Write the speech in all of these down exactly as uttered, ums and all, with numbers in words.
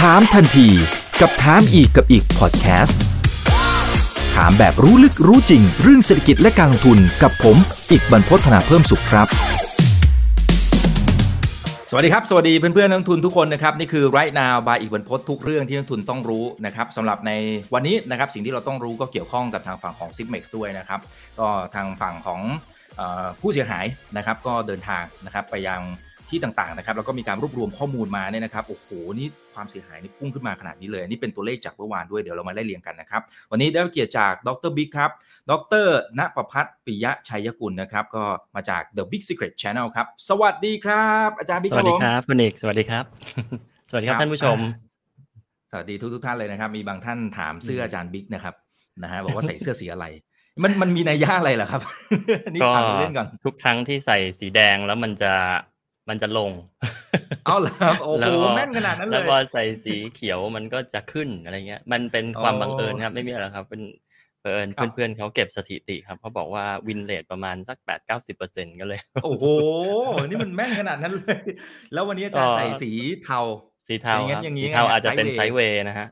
ถามทันทีกับถามอีกกับอีกพอดแคสต์ถามแบบรู้ลึกรู้จริงเรื่องเศรษฐกิจและการลงทุนกับผมอีกบรรพต ธนาเพิ่มสุขครับสวัสดีครับสวัสดีเพื่อนๆนักลงทุนทุกคนนะครับนี่คือ Right Now by อีกบรรพตทุกเรื่องที่นักลงทุนต้องรู้นะครับสำหรับในวันนี้นะครับสิ่งที่เราต้องรู้ก็เกี่ยวข้องกับทางฝั่งของ ซิปเม็กซ์ ด้วยนะครับก็ทางฝั่งของเอ่อผู้เสียหายนะครับก็เดินทางนะครับไปยังที่ต่างๆนะครับแล้วก็มีการรวบรวมข้อมูลมาเนี่ยนะครับโอ้โหนี่ความเสียหายนี่พุ่งขึ้นมาขนาดนี้เลยนี่เป็นตัวเลขจากเมื่อวานด้วยเดี๋ยวเรามาไล่เรียงกันนะครับวันนี้ได้รับเกียรติจากดร.บิ๊กครับดร.ณประภัทร ปิยะชัยกุลนะครับก็มาจาก The Big Secret Channel ครับสวัสดีครับอาจารย์บิ๊กสวัสดีครับคุณเอกสวัสดีครับ สวัสดีครับท่านผู้ชมสวัสดีทุกๆท่านเลยนะครับมีบางท่านถามเสื้ออาจารย์บิ๊กนะครับนะฮะบอกว่าใส่เสื้อสีอะไรมันมันมีนัยยะอะไรเหรอครับนี่ถามเล่นก่อนทุกครั้งที่ใส่สีแดงแล้วมันจะมันจะลงเอาเหรอครับโอ้โหแม่นขนาดนั้นเลยแล้วพอใส่สีเขียวมันก็จะขึ้นอะไรเงี้ยมันเป็นความบังเอิญครับไม่มีอะไรครับเป็นเอิญเพื่อนๆเขาเก็บสถิติครับเขาบอกว่าวินเรทประมาณสัก แปดถึงเก้าสิบเปอร์เซ็นต์ ก็เลยโอ้โหนี่มันแม่นขนาดนั้นเลยแล้ววันนี้อาจารย์ใส่สีเทาสีเทาครับสีเทาอาจจะเป็นไซด์เวย์นะฮะ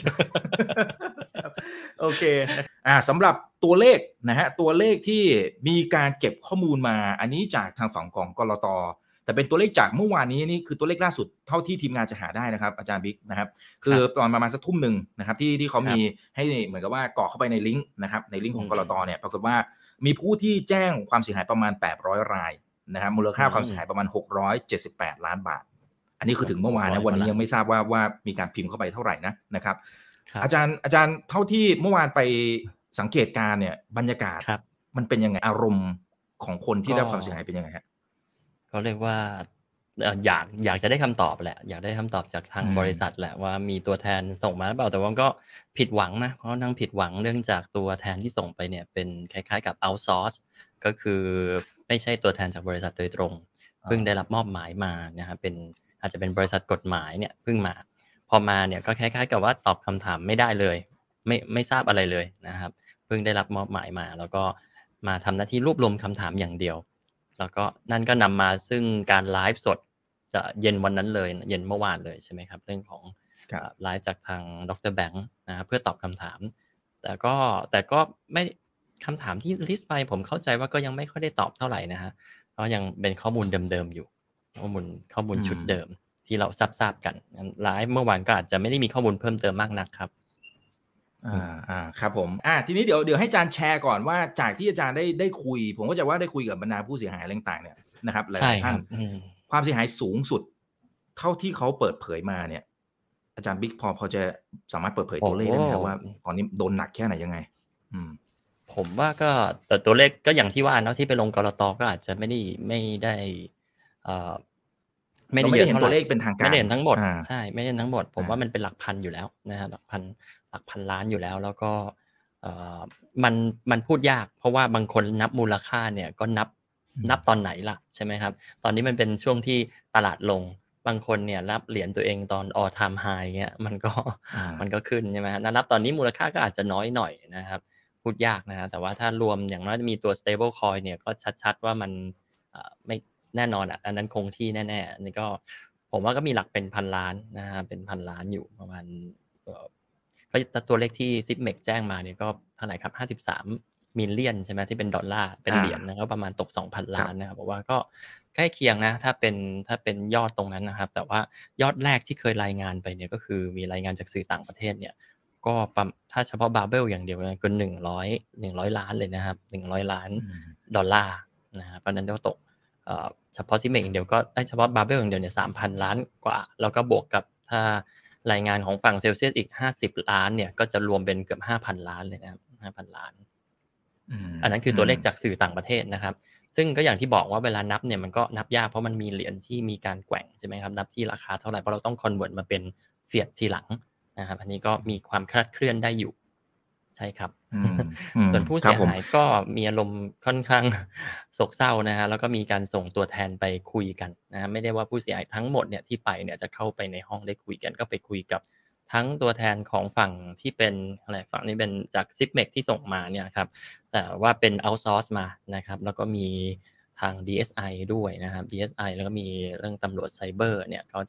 โอเคอ่าสำหรับตัวเลขนะฮะตัวเลขที่มีการเก็บข้อมูลมาอันนี้จากทางฝั่งของกลต.แต่เป็นตัวเลขจากเมื่อวานนี้นี่คือตัวเลขล่าสุดเท่าที่ทีมงานจะหาได้นะครับอาจารย์บิ๊กนะครับคือตอนประมาณสักทุ่มหนึ่งนะครับที่ที่เขามีให้เหมือนกับว่ากรอกเข้าไปในลิงก์นะครับในลิงก์ของกลต.เนี่ยปรากฏว่ามีผู้ที่แจ้งความเสียหายประมาณแปดร้อยรายนะครับมูลค่าความเสียหายประมาณหกร้อยเจ็ดสิบแปดล้านบาทอันนี้คือถึงเมื่อวานนะวันนี้ยังไม่ทราบว่าว่ามีการพิมพ์เข้าไปเท่าไหร่นะนะครับอาจารย์อาจารย์เท่าที่เมื่อวานไปสังเกตการเนี่ยบรรยากาศมันเป็นยังไงอารมณ์ของคนที่ได้รับความเสียหายเป็นยังไงฮะเขาเรียกว่าอยากอยากจะได้คำตอบแหละอยากได้คำตอบจากทางบริษัทแหละว่ามีตัวแทนส่งมาหรือเปล่าแต่ว่าก็ผิดหวังนะเพราะนั่งผิดหวังเนื่องจากตัวแทนที่ส่งไปเนี่ยเป็นคล้ายๆกับ outsource ก็คือไม่ใช่ตัวแทนจากบริษัทโดยตรงเพิ่งได้รับมอบหมายมานะครับเป็นอาจจะเป็นบริษัทกฎหมายเนี่ยเพิ่งมาพอมาเนี่ยก็คล้ายๆกับว่าตอบคำถามไม่ได้เลยไม่ไม่ทราบอะไรเลยนะครับเพิ่งได้รับมอบหมายมาแล้วก็มาทำหน้าที่รวบรวมคำถามอย่างเดียวแล้วก็นั่นก็นำมาซึ่งการไลฟ์สดจะเย็นวันนั้นเลยเย็นเมื่อวานเลยใช่ไหมครับเรื่องของไลฟ์จากทางดร.แบงค์นะเพื่อตอบคำถามแต่ก็แต่ก็ไม่คำถามที่ลิสต์ไปผมเข้าใจว่าก็ยังไม่ค่อยได้ตอบเท่าไหร่นะฮะก็ยังเป็นข้อมูลเดิมๆอยู่ข้อมูลข้อมูลชุดเดิมที่เราทราบๆกันไลฟ์เมื่อวานก็อาจจะไม่ได้มีข้อมูลเพิ่มเติมมากนักครับอ่าอ่าครับผมอ่าทีนี้เดี๋ยวเดี๋ยวให้อาจารย์แชร์ก่อนว่าจากที่อาจารย์ได้ได้คุยผมก็จะว่าได้คุยกับบรรดาผู้เสียหายต่างๆเนี่ยนะครับหลายๆท่านความเสียหายสูงสุดเท่าที่เขาเปิดเผยมาเนี่ยอาจารย์บิ๊กพอพอจะสามารถเปิดเผยตัวเลขได้ไหมครับว่าตอนนี้โดนหนักแค่ไหนยังไงอืมผมว่าก็แต่ตัวเลขก็อย่างที่ว่าเนาะที่ไปลงกลต.ก็อาจจะไม่ได้ไม่ได้เอ่อไม่ได้เยอะเท่าไหร่ไม่ได้เห็นตัวเลขเป็นทางการไม่ได้เห็นทั้งหมดใช่ไม่ได้เห็นทั้งหมดผมว่ามันเป็นหลักพันอยู่แล้วนะครับหลักพันหลักพันล้านอยู่แล้วแล้วก็เอ่อมันมันพูดยากเพราะว่าบางคนนับมูลค่าเนี่ยก็นับนับตอนไหนล่ะใช่ไหมครับตอนนี้มันเป็นช่วงที่ตลาดลงบางคนเนี่ยรับเหรียญตัวเองตอน all time high เงี้ยมันก็มันก็ขึ้นใช่ไหมนับตอนนี้มูลค่าก็อาจจะน้อยหน่อยนะครับพูดยากนะแต่ว่าถ้ารวมอย่างน้อยจะมีตัว stable coin เนี่ยก็ชัดๆว่ามันไม่แน่นอนอ่ะอันนั้นคงที่แน่ๆอันนี้ก็ผมว่าก็มีหลักเป็นพันล้านนะฮะเป็นพันล้านอยู่ประมาณก็ตัวเลขที่ ซิปเม็กซ์ แจ้งมาเนี่ยก็เท่าไหร่ครับห้าสิบสามมิลเลียนใช่ไหมที่เป็นดอลลาร์เป็นเหรียญนะครับประมาณตก สองพัน ล้านนะครับบอกว่าก็ใกล้เคียงนะถ้าเป็นถ้าเป็นยอดตรงนั้นนะครับแต่ว่ายอดแรกที่เคยรายงานไปเนี่ยก็คือมีรายงานจากสื่อต่างประเทศเนี่ยก็ถ้าเฉพาะบาร์เบลอย่างเดียวก็หนึ่งร้อย หนึ่งร้อยล้านเลยนะครับหนึ่งร้อยล้านดอลลาร์นะครับเพราะนั้นก็ตกเฉพาะซิเมกอย่างเดียวก็ได้เฉพาะบาร์เบลอย่างเดียวเนี่ย สามพัน ล้านกว่าแล้วก็บวกกับถ้ารายงานของฝั่งเซลเซียสอีกห้าสิบล้านเนี่ยก็จะรวมเป็นเกือบ ห้าพัน ล้านเลยนะครับ ห้าพัน ล้านอันนั้นคือตัวเลขจากสื่อต่างประเทศนะครับซึ่งก็อย่างที่บอกว่าเวลานับเนี่ยมันก็นับยากเพราะมันมีเหรียญที่มีการแกว่งใช่ไหมครับนับที่ราคาเท่าไหร่เพราะเราต้องคอนเวิร์ตมาเป็นเฟียตทีหลังนะครับอันนี้ก็มีความคลาดเคลื่อนได้อยู่ใช่ครับส่วนผู้เสียหายก็มีอารมณ์ค่อนข้างโศกเศร้านะฮะแล้วก็มีการส่งตัวแทนไปคุยกันนะฮะไม่ได้ว่าผู้เสียหายทั้งหมดเนี่ยที่ไปเนี่ยจะเข้าไปในห้องได้คุยกันก็ไปคุยกับทั้งตัวแทนของฝั่งที่เป็นอะไรฝั่งนี้เป็นจาก ซิปเม็กซ์ ที่ส่งมาเนี่ยครับแต่ว่าเป็น outsource มานะครับแล้วก็มีทาง ดี เอส ไอ ด้วยนะครับ ดี เอส ไอ แล้วก็มีเรื่องตำรวจไซเบอร์เนี่ยเขาจะ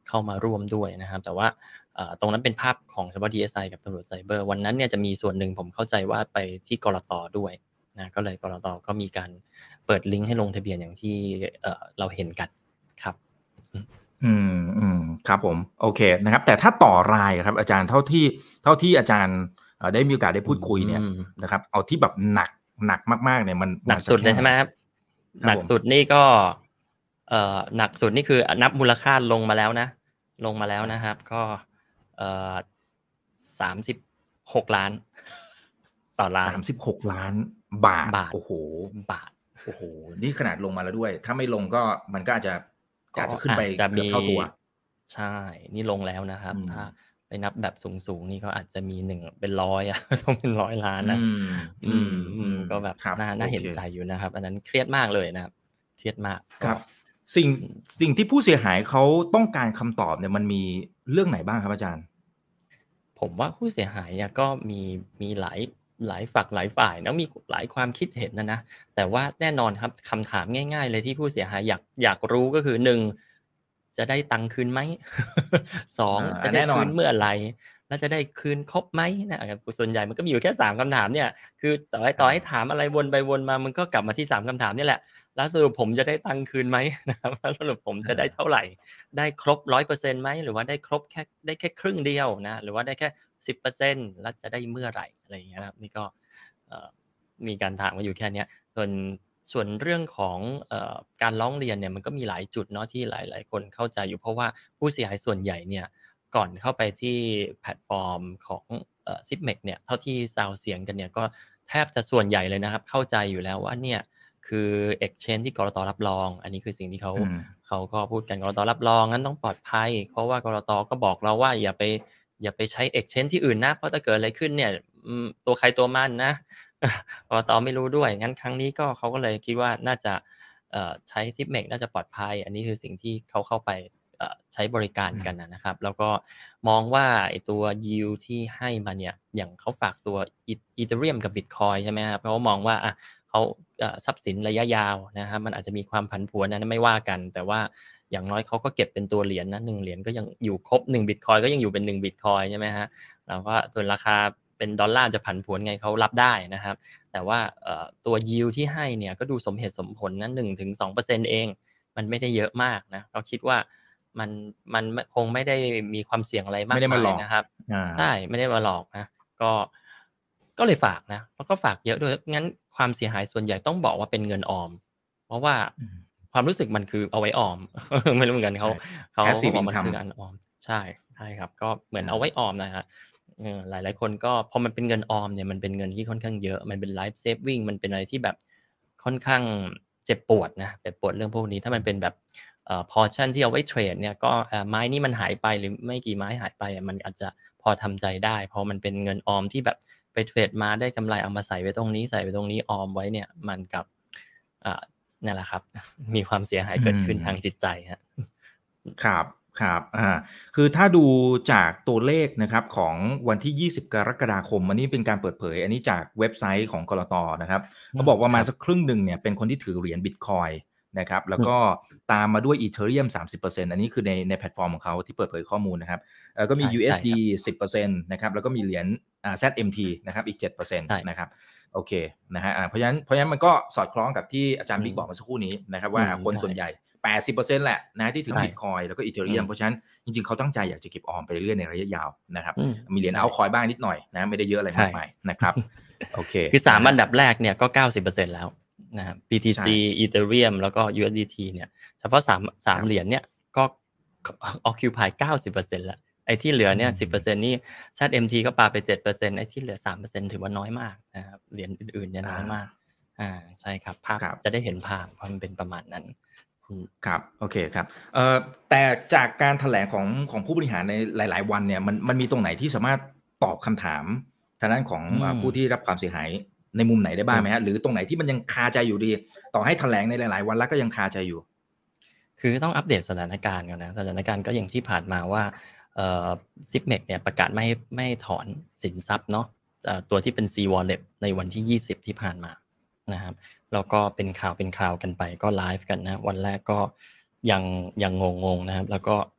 เข้ามาร่วมด้วยนะครับแต่ว่าตรงนั้นเป็นภาพของเฉพาะ ดี เอส ไอ กับตำรวจไซเบอร์วันนั้นเนี่ยจะมีส่วนหนึ่งผมเข้าใจว่าไปที่กลต.ด้วยนะก็เลยกลต.ก็มีการเปิดลิงก์ให้ลงทะเบียนอย่างที่เราเห็นกันครับอืมอืมครับผมโอเคนะครับแต่ถ้าต่อรายครับอาจารย์เท่าที่เท่าที่อาจารย์ได้มีโอกาสได้พูดคุยเนี่ยนะครับเอาที่แบบหนักหนักมากๆเนี่ยมันหนักสุดเลยใช่ไหมครับหนักสุดนี่ก็เอ่อหนักสุดนี่คือนับมูลค่าลงมาแล้วนะลงมาแล้วนะครับก็เอ่อสามสิบหกล้านต่อล้านสามสิบหกล้านบาทบาทโอ้โหบาทโอ้โหนี่ขนาดลงมาแล้วด้วยถ้าไม่ลงก็มันก็อาจจะอาจจะขึ้นไปเกือบเท่าตัวใช่นี่ลงแล้วนะครับถ้าไปนับแบบสูงๆนี่ก็อาจจะมีหนึ่งเป็นร้อยอ่ะต้องเป็นร้อยล้านนะอืมอืมก็แบบน่าน่าเห็นใจอยู่นะครับอันนั้นเครียดมากเลยนะครับเครียดมากครับสิ่งสิ่งที่ผู้เสียหายเขาต้องการคำตอบเนี่ยมันมีเรื่องไหนบ้างครับอาจารย์ผมว่าผู้เสียหายเนี่ยก็มีมีหลายหลายฝักหลายฝ่ายแล้วมีหลายความคิดเห็นนะนะแต่ว่าแน่นอนครับคำถามง่ายๆเลยที่ผู้เสียหายอยากอยากรู้ก็คือหนึ่งจะได้ตังค์คืนไหมสองจะได้คืนเมื่อไหร่แล้วจะได้คืนครบไหมนะครับส่วนใหญ่มันก็มีอยู่แค่สามคำถามเนี่ยคือต่อให้ต่อให้ถามอะไรวนไปวนมามันก็กลับมาที่สามคำถามนี่แหละแล้วสรุปผมจะได้ตังค์คืนไหมนะครับแล้วสรุปผมจะได้เท่าไหร่ได้ครบ ร้อยเปอร์เซ็นต์ ไหมหรือว่าได้ครบแค่ได้แค่ครึ่งเดียวนะหรือว่าได้แค่ สิบเปอร์เซ็นต์ แล้วจะได้เมื่อไหร่อะไรอย่างเงี้ยครับนี่ก็มีการถามมาอยู่แค่นี้ส่วนส่วนเรื่องของเอ่อการร้องเรียนเนี่ยมันก็มีหลายจุดเนาะที่หลายๆคนเข้าใจอยู่เพราะว่าผู้เสียหายส่วนใหญ่เนี่ยก่อนเข้าไปที่แพลตฟอร์มของเอ่อ ซิป เมก เนี่ยเท่าที่ซาวเสียงกันเนี่ยก็แทบจะส่วนใหญ่เลยนะครับเข้าใจอยู่แล้วว่าเนี่ยคือ Exchange ที่กลต.รับรองอันนี้คือสิ่งที่เขาเขาก็พูดกันกลต.รับรองงั้นต้องปลอดภัยเพราะว่ากลต.ก็บอกเราว่าอย่าไปอย่าไปใช้ Exchange ที่อื่นนะเพราะถ้าเกิดอะไรขึ้นเนี่ยตัวใครตัวมันนะกลต.ไม่รู้ด้วยงั้นครั้งนี้ก็เขาก็เลยคิดว่าน่าจะใช้ ซิป เมก น่าจะปลอดภัยอันนี้คือสิ่งที่เขาเข้าไปใช้บริการกันนะครับแล้วก็มองว่าไอ้ตัว yield ที่ให้มาเนี่ยอย่างเขาฝากตัว Ethereum กับ Bitcoin ใช่ไหมครับเขามองว่าอ่ะเขาทรัพย์สินระยะยาวนะครับมันอาจจะมีความผันผวนนั้นไม่ว่ากันแต่ว่าอย่างน้อยเขาก็เก็บเป็นตัวเหรียญนะหนึ่งเหรียญก็ยังอยู่ครบหนึ่ง Bitcoin ก็ยังอยู่เป็นหนึ่ง Bitcoin ใช่ไหมฮะแล้วก็ส่วนราคาเป็นดอลลาร์จะผันผวนไงเขารับได้นะครับแต่ว่าตัว yield ที่ให้เนี่ยก็ดูสมเหตุสมผลนะ หนึ่งถึงสองเปอร์เซ็นต์ เองมันไม่ได้เยอะมากนะเขาคิดว่ามันมันคงไม่ได้มีความเสี่ยงอะไรมากมายนะครับใช่ไม่ได้มาหลอกนะก็ก็เลยฝากนะแล้วก็ฝากเยอะด้วยงั้นความเสียหายส่วนใหญ่ต้องบอกว่าเป็นเงินออมเพราะว่าความรู้สึกมันคือเอาไว้ออมไม่รู้เหมือนกันเขาเขาบอกมันคือการออมใช่ใช่ครับก็เหมือนเอาไว้ออมนะฮะหลายหลายคนก็พอมันเป็นเงินออมเนี่ยมันเป็นเงินที่ค่อนข้างเยอะมันเป็นไลฟ์เซฟวิ่งมันเป็นอะไรที่แบบค่อนข้างเจ็บปวดนะเจ็บปวดเรื่องพวกนี้ถ้ามันเป็นแบบเอ่อ portion ที่เอาไว้เทรดเนี่ยก็ไม้นี่มันหายไปหรือไม่กี่ไม้หายไปมันอาจจะพอทำใจได้เพราะมันเป็นเงินออมที่แบบไปเทรดมาได้กำไรเอามาใส่ไว้ตรงนี้ใส่ไว้ตรงนี้ออมไว้เนี่ยมันกับอ่านั่นแหละครับมีความเสียหายเกิดขึ้นทางจิตใจฮะครับครับอ่าคือถ้าดูจากตัวเลขนะครับของวันที่ยี่สิบกรกฎาคมอันนี้เป็นการเปิดเผยอันนี้จากเว็บไซต์ของกลต.นะครับเขาบอกว่ามาสักครึ่งหนึ่งเนี่ยเป็นคนที่ถือเหรียญ Bitcoin นะครับแล้วก็ตามมาด้วย Ethereum สามสิบเปอร์เซ็นต์ อันนี้คือในในแพลตฟอร์มของเขาที่เปิดเผยข้อมูลนะครับเอ่อก็มี ยู เอส ดี สิบเปอร์เซ็นต์ นะครับแล้วก็มีเหรียญอ่า แซด เอ็ม ที นะครับอีก เจ็ดเปอร์เซ็นต์ นะครับโอเคนะฮะอ่าเพราะฉะนั้นเพราะฉะนั้นมันก็สอดคล้องกับที่อาจารย์บิ๊กบอกเมื่อสักครู่นี้นะครับว่าคนส่วนใหญ่ แปดสิบเปอร์เซ็นต์ แหละนะที่ถือ Bitcoin แล้วก็ Ethereum เพราะฉะนั้นจริงๆเขาตั้งใจอยากจะเก็บออมไปเรื่อยๆในระยะยาวนะครับมีเหรียญ Altcoin บ้างนิดหน่อยนะไม่ได้เยอะอะไรมากมายนะครับโอเคคือสามอันดับแรกเนี่ยก็ เก้าสิบเปอร์เซ็นต์ แล้วนะครับ บี ที ซี Ethereum แล้วก็ ยู เอส ดี ที เนี่ยเฉพาะสาม สามเหรียญเนี่ยก็ occupy เก้าสิบเปอร์เซ็นต์ แล้วไอ้ที่เหลือเนี่ย สิบเปอร์เซ็นต์ นี่ แซด เอ็ม ที ก็ปาไป เจ็ดเปอร์เซ็นต์ ไอ้ที่เหลือ สามเปอร์เซ็นต์ ถือว่าน้อยมากนะครับเหรียญอื่นๆเนี่ยน้อยมากอ่าใช่ครับภาพจะได้เห็นภาพเพราะมันเป็นประมาณนั้นครับโอเคครับเอ่อแต่จากการแถลงของของผู้บริหารในหลายๆวันเนี่ยมันมันมีตรงไหนที่สามารถตอบคำถามทางด้านของผู้ที่รับความเสียหายในมุมไหนได้บ้างไหมฮะหรือตรงไหนที่มันยังคาใจอยู่ดีต่อให้แถลงในหลายๆวันแล้วก็ยังคาใจอยู่คือต้องอัปเดตสถานการณ์ก่อนนะสถานการณ์ก็อย่างที่ผ่านมาว่าเอ่อ ซิป เมก เนี่ยประกาศไม่ไม่ถอนสินทรัพย์เนาะตัวที่เป็น C Wallet ในวันที่ยี่สิบที่ผ่านมานะครับแล้วก็เป็นข่าวเป็นคราวกันไปก็ไลฟ์กันนะวันแรกก็ยังยังงงๆนะครับแล้วก็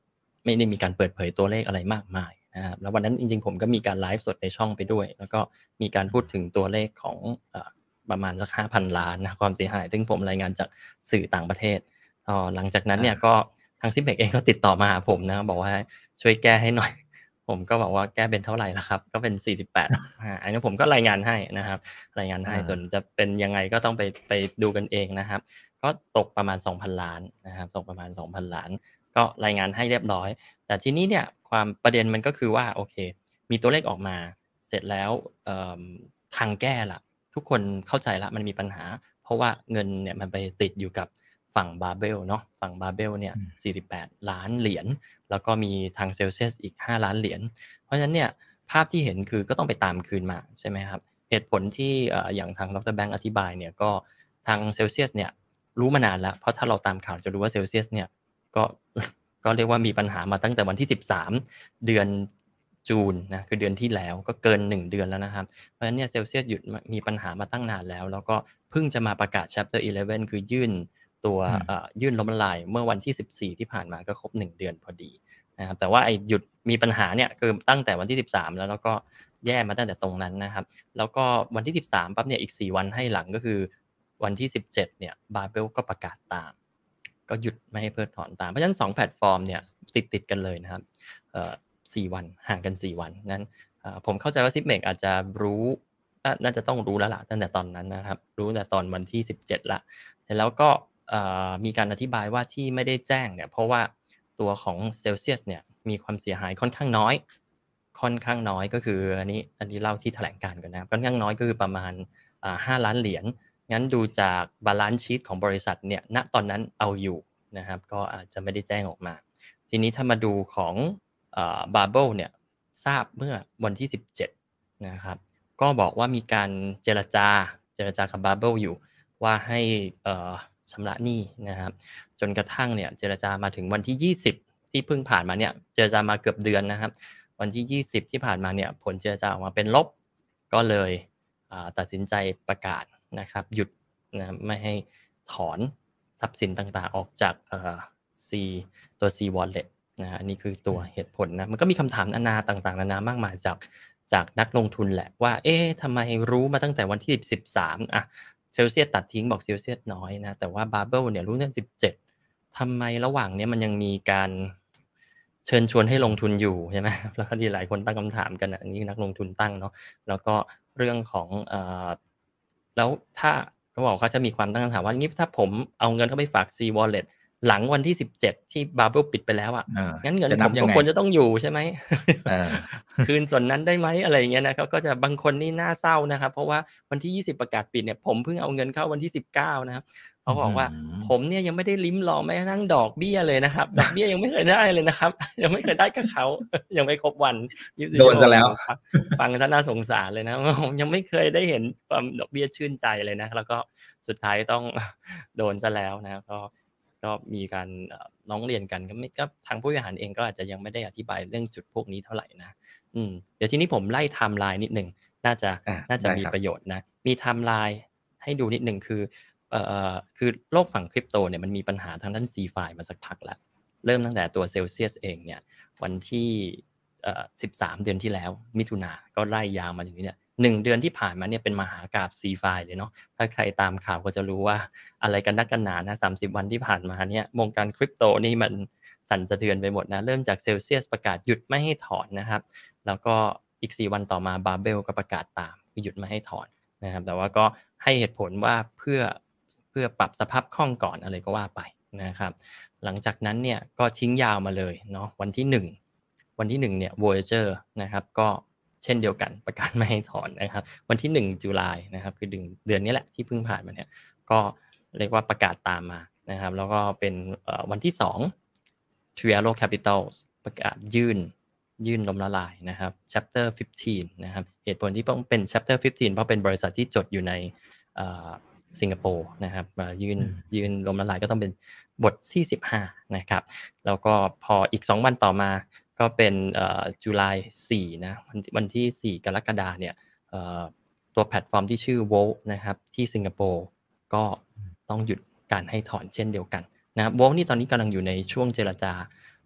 ไม่ได้มีการเปิดเผยตัวเลขอะไรมากมายนะครับแล้ววันนั้นจริงๆผมก็มีการไลฟ์สดในช่องไปด้วยแล้วก็มีการพูดถึงตัวเลขของเอ่อประมาณสัก ห้าพัน ล้านนะความเสียหายซึ่งผมรายงานจากสื่อต่างประเทศพอหลังจากนั้นเนี่ยก็ทาง Symbex เองก็ติดต่อมาหาผมนะบอกว่าช่วยแก้ให้หน่อยผมก็บอกว่าแก้เป็นเท่าไหร่ล่ะครับก็เป็นสี่สิบแปดอาอันนี้ผมก็รายงานให้นะครับรายงานให้ส่วนจะเป็นยังไงก็ต้องไปไปดูกันเองนะครับก็ตกประมาณ สองพัน ล้านนะครับตกประมาณ สองพัน ล้านก็รายงานให้เรียบร้อยแต่ทีนี้เนี่ยความประเด็นมันก็คือว่าโอเคมีตัวเลขออกมาเสร็จแล้วเอ่อทางแก้ล่ะทุกคนเข้าใจแล้วมันมีปัญหาเพราะว่าเงินเนี่ยมันไปติดอยู่กับฝั่ง Babel เนาะฝั่ง Babel เนี่ยสี่สิบแปดล้านเหรียญแล้วก็มีทาง Celsius อีกห้าล้านเหรียญเพราะฉะนั้นเนี่ยภาพที่เห็นคือก็ต้องไปตามคืนมาใช่ไหมครับเหตุผลที่เอ่ออย่างทางดรแบงค์อธิบายเนี่ยก็ทาง Celsius เนี่ยรู้มานานแล้วเพราะถ้าเราตามข่าวจะรู้ว่า Celsius เนี่ยก็ ก็เรียกว่ามีปัญหามาตั้งแต่วันที่สิบสามเดือนจูนนะคือเดือนที่แล้วก็เกินหนึ่งเดือนแล้วนะครับเพราะฉะนั้นเนี่ย Celsius หยุดมีปัญหามาตั้งนานแล้วแล้วก็เพิ่งจะมาประกาศ Chapter สิบเอ็ดคือยื่นตัวเอ่อยื่นล้มละลายเมื่อวันที่สิบสี่ที่ผ่านมาก็ครบหนึ่งเดือนพอดีนะครับแต่ว่าไอ้หยุดมีปัญหาเนี่ยคือตั้งแต่วันที่สิบสามแล้วแล้วก็แย่มาตั้งแต่ตรงนั้นนะครับแล้วก็วันที่สิบสามปั๊บเนี่ยอีกสี่วันให้หลังก็คือวันที่สิบเจ็ดเนี่ย Babel ก็ประกาศตามก็หยุดไม่ให้เพิกถอนตามเพราะฉะนั้นสองแพลตฟอร์มเนี่ยติดติดกันเลยนะครับเอ่อสี่วันห่างกันสี่วันนั้นผมเข้าใจว่า Symbex อาจจะรู้น่าจะต้องรู้แล้วล่ะตั้งแต่ตอนนั้นนะครับรู้แต่ตอนวันที่สิบเจ็ดละแล้วก็มีการอธิบายว่าที่ไม่ได้แจ้งเนี่ยเพราะว่าตัวของ Celsius เนี่ยมีความเสียหายค่อนข้างน้อยค่อนข้างน้อยก็คืออันนี้อันนี้เล่าที่แถลงการณ์ก่อนนะค่อนข้างน้อยก็คือประมาณห้าล้านเหรียญงั้นดูจาก balance sheet ของบริษัทเนี่ยณตอนนั้นเอาอยู่นะครับก็อาจจะไม่ได้แจ้งออกมาทีนี้ถ้ามาดูของเอ่อ Babel เนี่ยทราบเมื่อวันที่สิบเจ็ดนะครับก็บอกว่ามีการเจรจาเจรจากับ Babel อยู่ว่าให้เอ่อชำระหนี้นะครับจนกระทั่งเนี่ยเจรจามาถึงวันที่ยี่สิบที่เพิ่งผ่านมาเนี่ยเจรจามาเกือบเดือนนะครับวันที่ยี่สิบที่ผ่านมาเนี่ยผลเจรจาออกมาเป็นลบก็เลยตัดสินใจประกาศนะครับหยุดนะไม่ให้ถอนทรัพย์สินต่างๆออกจากเอ่อ C ตัว C Wallet นะอันนี้คือตัวเหตุผลนะมันก็มีคำถามนานาต่างๆนานามากมายจากจากนักลงทุนแหละว่าเอ๊ะทำไมรู้มาตั้งแต่วันที่สิบสามอ่ะเซลเซียสตัดทิ้งบอกเซลเซียสน้อยนะแต่ว่า Babel เนี่ยรู้ตั้งแต่สิบเจ็ดทำไมระหว่างนี้มันยังมีการเชิญชวนให้ลงทุนอยู่ใช่ไหมแล้วก็ที่หลายคนตั้งคำถามกันอันนี้นักลงทุนตั้งเนาะแล้วก็เรื่องของเอ่อแล้วถ้าเขาบอกเขาจะมีความตั้งคำถามว่างี้ถ้าผมเอาเงินเข้าไปฝาก C Wallet หลังวันที่สิบเจ็ดที่ Babel ปิดไปแล้วอ่ะงั้นเงินผมก็ควรจะต้องอยู่ใช่ไหมคืนส่วนนั้นได้ไหมอะไรอย่างเงี้ยนะครับก็จะบางคนนี่น่าเศร้านะครับเพราะว่าวันที่ยี่สิบประกาศปิดเนี่ยผมเพิ่งเอาเงินเข้าวันที่สิบเก้านะครับเขาบอกว่าผมเนี่ยยังไม่ได้ลิ้มลองแม้กระทั่งดอกเบี้ยเลยนะครับดอกเบี้ยยังไม่เคยได้เลยนะครับยังไม่เคยได้กับเขายังไม่ครบวันโดนซะแล้วฟังซะน่าสงสารเลยนะผมยังไม่เคยได้เห็นความดอกเบี้ยชื่นใจเลยนะแล้วก็สุดท้ายต้องโดนซะแล้วนะก็ก็มีการร้องเรียนกันก็ไม่ก็ทางผู้บริหารเองก็อาจจะยังไม่ได้อธิบายเรื่องจุดพวกนี้เท่าไหร่นะอืมเดี๋ยวทีนี้ผมไล่ไทม์ไลน์นิดนึงน่าจะน่าจะมีประโยชน์นะมีไทม์ไลน์ให้ดูนิดนึงคือเอ่อคือโลกฝั่งคริปโตเนี่ยมันมีปัญหาทางด้าน CeFi มาสักพักแล้วเริ่มตั้งแต่ตัว Celsius เองเนี่ยวันที่เอ่อสิบสามเดือนที่แล้วมิถุนาก็ไล่ยาวมาอย่างนี้เนี่ยหนึ่งเดือนที่ผ่านมาเนี่ยเป็นมหากาพย์ CeFi เลยเนาะถ้าใครตามข่าวก็จะรู้ว่าอะไรกันนักกันหนานะสามสิบวันที่ผ่านมาเนี่ยวงการคริปโตนี่มันสั่นสะเทือนไปหมดนะเริ่มจาก Celsius ประกาศหยุดไม่ให้ถอนนะครับแล้วก็อีกสี่วันต่อมา Babel ก็ประกาศตามหยุดไม่ให้ถอนนะครับแต่ว่าก็ให้เหตุผลว่าเพื่อเพื่อปรับสภาพคล่องก่อนอะไรก็ว่าไปนะครับหลังจากนั้นเนี่ยก็ทิ้งยาวมาเลยเนาะวันที่หนึ่งวันที่หนึ่งเนี่ย Voyager นะครับก็เช่นเดียวกันประกาศไม่ให้ถอนนะครับวันที่หนึ่งตุลาคมนะครับคือเดือนนี้แหละที่เพิ่งผ่านมาเนี่ยก็เรียกว่าประกาศตามมานะครับแล้วก็เป็นวันที่สอง Trialo Capital ประกาศยื่นยื่นล้มละลายนะครับ Chapter สิบห้านะครับเหตุผลที่ต้องเป็น Chapter สิบห้าเพราะเป็นบริษัทที่จดอยู่ในสิงคโปร์นะครับมายื่นยื่นล้มละลายก็ต้องเป็นบทที่สิบห้านะครับแล้วก็พออีกสองวันต่อมาก็เป็นเอ่อตุลาคมสี่นะวันวันที่สี่กรกฎาคมเนี่ยเอ่อตัวแพลตฟอร์มที่ชื่อ Volt นะครับที่สิงคโปร์ก็ต้องหยุดการให้ถอนเช่นเดียวกันนะครับ Volt นี่ตอนนี้กำลังอยู่ในช่วงเจรจา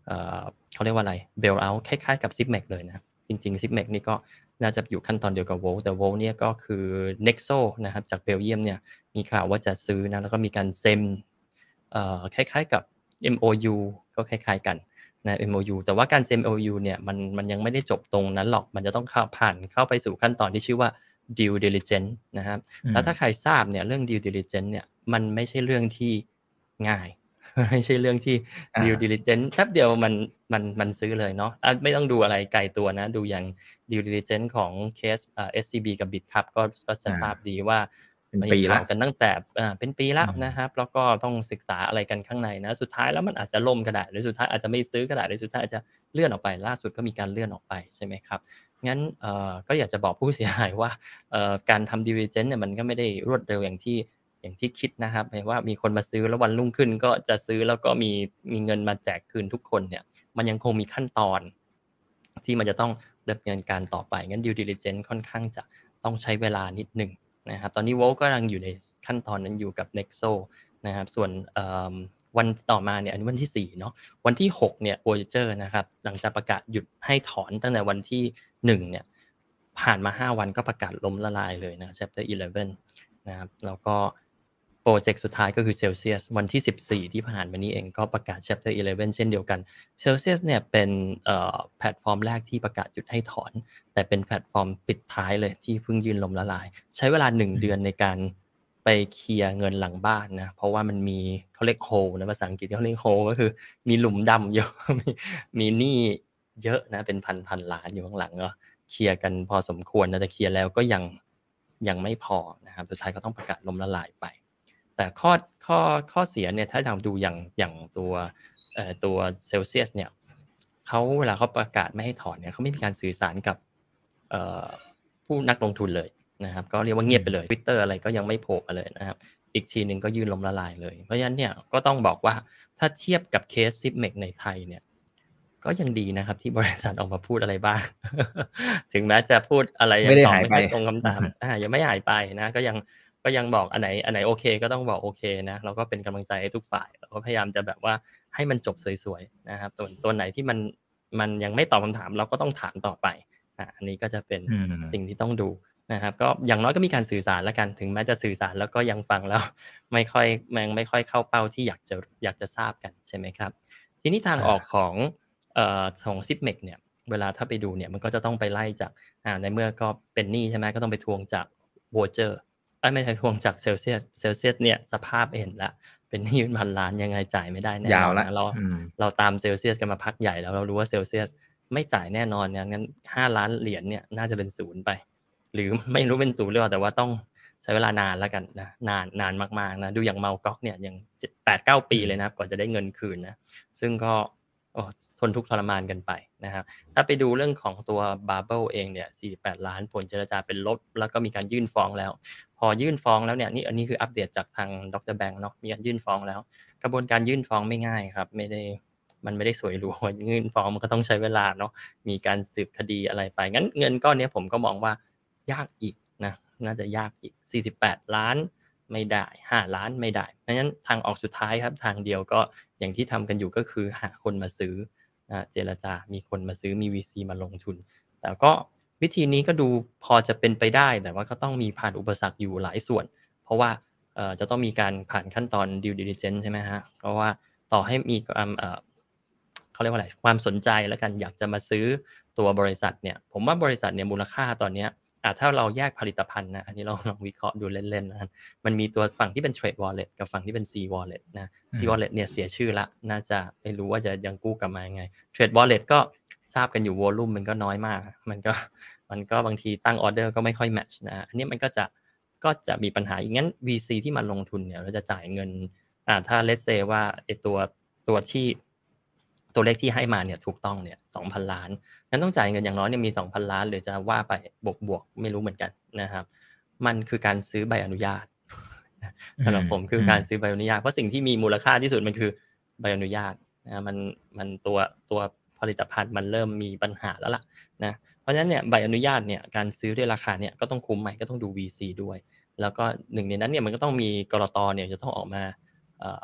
เอ่อเขาเรียกว่าอะไร bail out คล้ายๆกับ Zipmec เลยนะจริงๆ Zipmec นี่ก็น่าจะอยู่ขั้นตอนเดียวกับ Volt แต่ Volt เนี่ยก็คือ Nexo นะครับจากเบลเยียมเนี่ยมีข่าวว่าจะซื้อนะแล้วก็มีการเซ็นเอ่อคล้ายๆกับ เอ็ม โอ ยู ก็คล้ายๆกันนะ เอ็ม โอ ยู แต่ว่าการเซ็น เอ็ม โอ ยู เนี่ยมันมันยังไม่ได้จบตรงนั้นหรอกมันจะต้องเข้าผ่านเข้าไปสู่ขั้นตอนที่ชื่อว่า due diligence นะครับแล้วถ้าใครทราบเนี่ยเรื่อง due diligence เนี่ยมันไม่ใช่เรื่องที่ง่าย ไม่ใช่เรื่องที่ due diligence แป๊บเดียวมันมันมันซื้อเลยเนาะอ่ะไม่ต้องดูอะไรไกลตัวนะดูอย่าง due diligence ของเคสเอ่อ เอส ซี บี กับ Bitcup ก็ก็จะทราบดีว่าเป็นมีปีละข่าวกันตั้งแต่อ่าเป็นปีแล้อืวมนะครับแล้วก็ต้องศึกษาอะไรกันข้างในนะสุดท้ายแล้วมันอาจจะล่มก็ได้หรือสุดท้ายอาจจะไม่ซื้อก็ได้หรือสุดท้ายอาจจะเลื่อนออกไปล่าสุดก็มีการเลื่อนออกไปใช่ไหมครับงั้นเอ่อก็อยากจะบอกผู้เสียหายว่าเอ่อการทำ due diligence เนี่ยมันก็ไม่ได้รวดเร็วอย่างที่อย่างที่คิดนะครับหมายว่ามีคนมาซื้อแล้ววันรุ่งขึ้นก็จะซื้อแล้วก็มีมีเงินมาแจกคืนทุกคนเนี่ยมันยังคงมีขั้นตอนที่มันจะต้องดำเนินการต่อไปงั้น due diligence ค่อนข้างจะต้องใช้เวลานิดหนึ่งนะครับตอนนี้ Volt ก็กำลังอยู่ในขั้นตอนนั้นอยู่กับ Nexo นะครับส่วนเอ่อวันต่อมาเนี่ยอันนี้วันที่สี่เนาะวันที่หกเนี่ย Voyager นะครับหลังจากประกาศหยุดให้ถอนตั้งแต่วันที่หนึ่งเนี่ยผ่านมาห้าวันก็ประกาศล้มละลายเลยนะ Chapter สิบเอ็ดนะครับแล้วก็โปรเจกต์สุดท้ายก็คือ Celsius วันที่สิบสี่ที่ผ่านมานี้เองก็ประกาศ Chapter สิบเอ็ดเช่นเดียวกัน Celsius เนี่ยเป็นเอ่อแพลตฟอร์มแรกที่ประกาศหยุดให้ถอนแต่เป็นแพลตฟอร์มปิดท้ายเลยที่เพิ่งยื่นล้มละลายใช้เวลาหนึ่งเดือนในการไปเคลียร์เงินหลังบ้านนะเพราะว่ามันมีเขาเรียก hole นะภาษาอังกฤษเขาเรียก hole ก็คือมีหลุมดำเยอะ มีมีหนี้เยอะนะเป็นพันๆล้านอยู่ข้างหลังก็เคลียร์กันพอสมควรนะแต่เคลียร์แล้วก็ยังยังไม่พอนะครับสุดท้ายก็ต้องประกาศล้มละลายไปแต่ข้อข้อข้อเสียเนี่ยถ้าเราดูอย่างอย่างตัวเอ่อตัว Celsius เนี่ยเขาเวลาเขาประกาศไม่ให้ถอนเนี่ยเขาไม่มีการสื่อสารกับเอ่อผู้นักลงทุนเลยนะครับก็เรียกว่าเงียบไปเลย Twitter อะไรก็ยังไม่โผล่มาเลยนะครับอีกทีหนึ่งก็ยื่นล้มละลายเลยเพราะฉะนั้นเนี่ยก็ต้องบอกว่าถ้าเทียบกับเคส Zipmec ในไทยเนี่ยก็ยังดีนะครับที่บริษัทออกมาพูดอะไรบ้าง ถึงแม้จะพูดอะไรยัไม่งตอบได้หายไปไม่ค่อยตรงคำถามอ่ายังไม่หายไปนะก็ยังก็ยังบอกอันไหนอันไหนโอเคก็ต้องบอกโอเคนะเราก็เป็นกำลังใจให้ทุกฝ่ายเราก็พยายามจะแบบว่าให้มันจบสวยๆนะครับส่วนตัวไหนที่มันมันยังไม่ตอบคำถามเราก็ต้องถามต่อไปอ่าอันนี้ก็จะเป็นอืมสิ่งที่ต้องดูนะครับก็อย่างน้อยก็มีการสื่อสารแล้วกันถึงแม้จะสื่อสารแล้วก็ยังฟังแล้วไม่ค่อยยังไม่ค่อยเข้าเป้าที่อยากจะอยากจะทราบกันใช่ไหมครับทีนี้ทางออกของเอ่อของ Zipmec เนี่ยเวลาถ้าไปดูเนี่ยมันก็จะต้องไปไล่จาก อ่าในเมื่อก็เป็นหนี้ใช่ไหมก็ต้องไปทวงจาก Voyager เอ้ยไม่ใช่ทวงจาก Celsius Celsius เนี่ยสภาพเห็นแล้วเป็นหนี้เป็นพันล้านยังไงจ่ายไม่ได้แน่ยาวแล้วนอนนะเราอืมเราตาม Celsius กันมาพักใหญ่แล้วเรารู้ว่า Celsius ไม่จ่ายแน่นอนเนี่ยงั้นห้าล้านเหรียญเนี่ยน่าจะเป็นศูนย์ไปหรือไม่รู้เป็นศูนย์หรือเปล่าแต่ว่าต้องใช้เวลานานแล้วกันนะนานนานมากๆนะดูอย่าง Mt. Gox เนี่ยยังเจ็ด แปด เก้าปีเลยนะครับกว่าจะได้เงินคืนนะซึ่งก็โอ้ทนทุกข์ทรมานกันไปนะครับ ถ้าไปดูเรื่องของตัว Bubble เองเนี่ยสี่สิบแปดล้านผลเจรจาเป็นลบแล้วก็มีการยื่นฟ้องแล้วพอยื่นฟ้องแล้วเนี่ยนี่อันนี้คืออัปเดตจากทางดรแบงค์เนาะมีการยื่นฟ้องแล้วกระบวนการยื่นฟ้องไม่ง่ายครับไม่ได้มันไม่ได้สวยหรูยื่นฟ้องมันก็ต้องใช้เวลาเนาะมีการสืบคดีอะไรไปงั้นเงินก้อนนี้ผมก็มองว่ายากอีกนะน่าจะยากอีกสี่สิบแปดล้านไม่ได้ห้าล้านไม่ได้เพราะฉะนั้นทางออกสุดท้ายครับทางเดียวก็อย่างที่ทำกันอยู่ก็คือหาคนมาซื้อ เจรจามีคนมาซื้อมี วี ซี มาลงทุนแต่ก็วิธีนี้ก็ดูพอจะเป็นไปได้แต่ว่าก็ต้องมีผ่านอุปสรรคอยู่หลายส่วนเพราะว่าจะต้องมีการผ่านขั้นตอน due diligence ใช่ไหมฮะเพราะว่าต่อให้มีความเขาเรียกว่าอะไรความสนใจแล้วกันอยากจะมาซื้อตัวบริษัทเนี่ยผมว่าบริษัทเนี่ยมูลค่าตอนนี้ถ้าเราแยกผลิตภัณฑ์นะอันนี้เราลองวิเคราะห์ดูเล่นๆนะมันมีตัวฝั่งที่เป็น trade wallet กับฝั่งที่เป็น C wallet นะ C wallet เนี่ยเสียชื่อละน่าจะไม่รู้ว่าจะยังกู้กลับมายังไง trade wallet ก็ทราบกันอยู่ volume มันก็น้อยมากมันก็มันก็บางทีตั้งออเดอร์ก็ไม่ค่อยแมทช์นะอันนี้มันก็จะก็จะมีปัญหาอย่างงั้น วี ซี ที่มาลงทุนเนี่ยเราจะจ่ายเงินอ่าถ้า let's say ว่าไอ้ตัวตัวที่ตัวเลขที่ให้มาเนี่ยถูกต้องเนี่ย สองพัน ล้านนั้นต้องจ่ายเงินอย่างน้อยเนี่ยมี สองพัน ล้านหรือจะว่าไปบวกๆไม่รู้เหมือนกันนะครับมันคือการซื้อใบอนุญาตสำหรับผมคือการซื้อใบอนุญาตเพราะสิ่งที่มีมูลค่าที่สุดมันคือใบอนุญาตนะมันมันตัวตัวผลิตภัณฑ์มันเริ่มมีปัญหาแล้วล่ะนะเพราะฉะนั้นเนี่ยใบอนุญาตเนี่ยการซื้อด้วยราคาเนี่ยก็ต้องคุ้มไหมก็ต้องดู วี ซี ด้วยแล้วก็หนึ่งในนั้นเนี่ยมันก็ต้องมีกลตเนี่ยจะต้องออกมา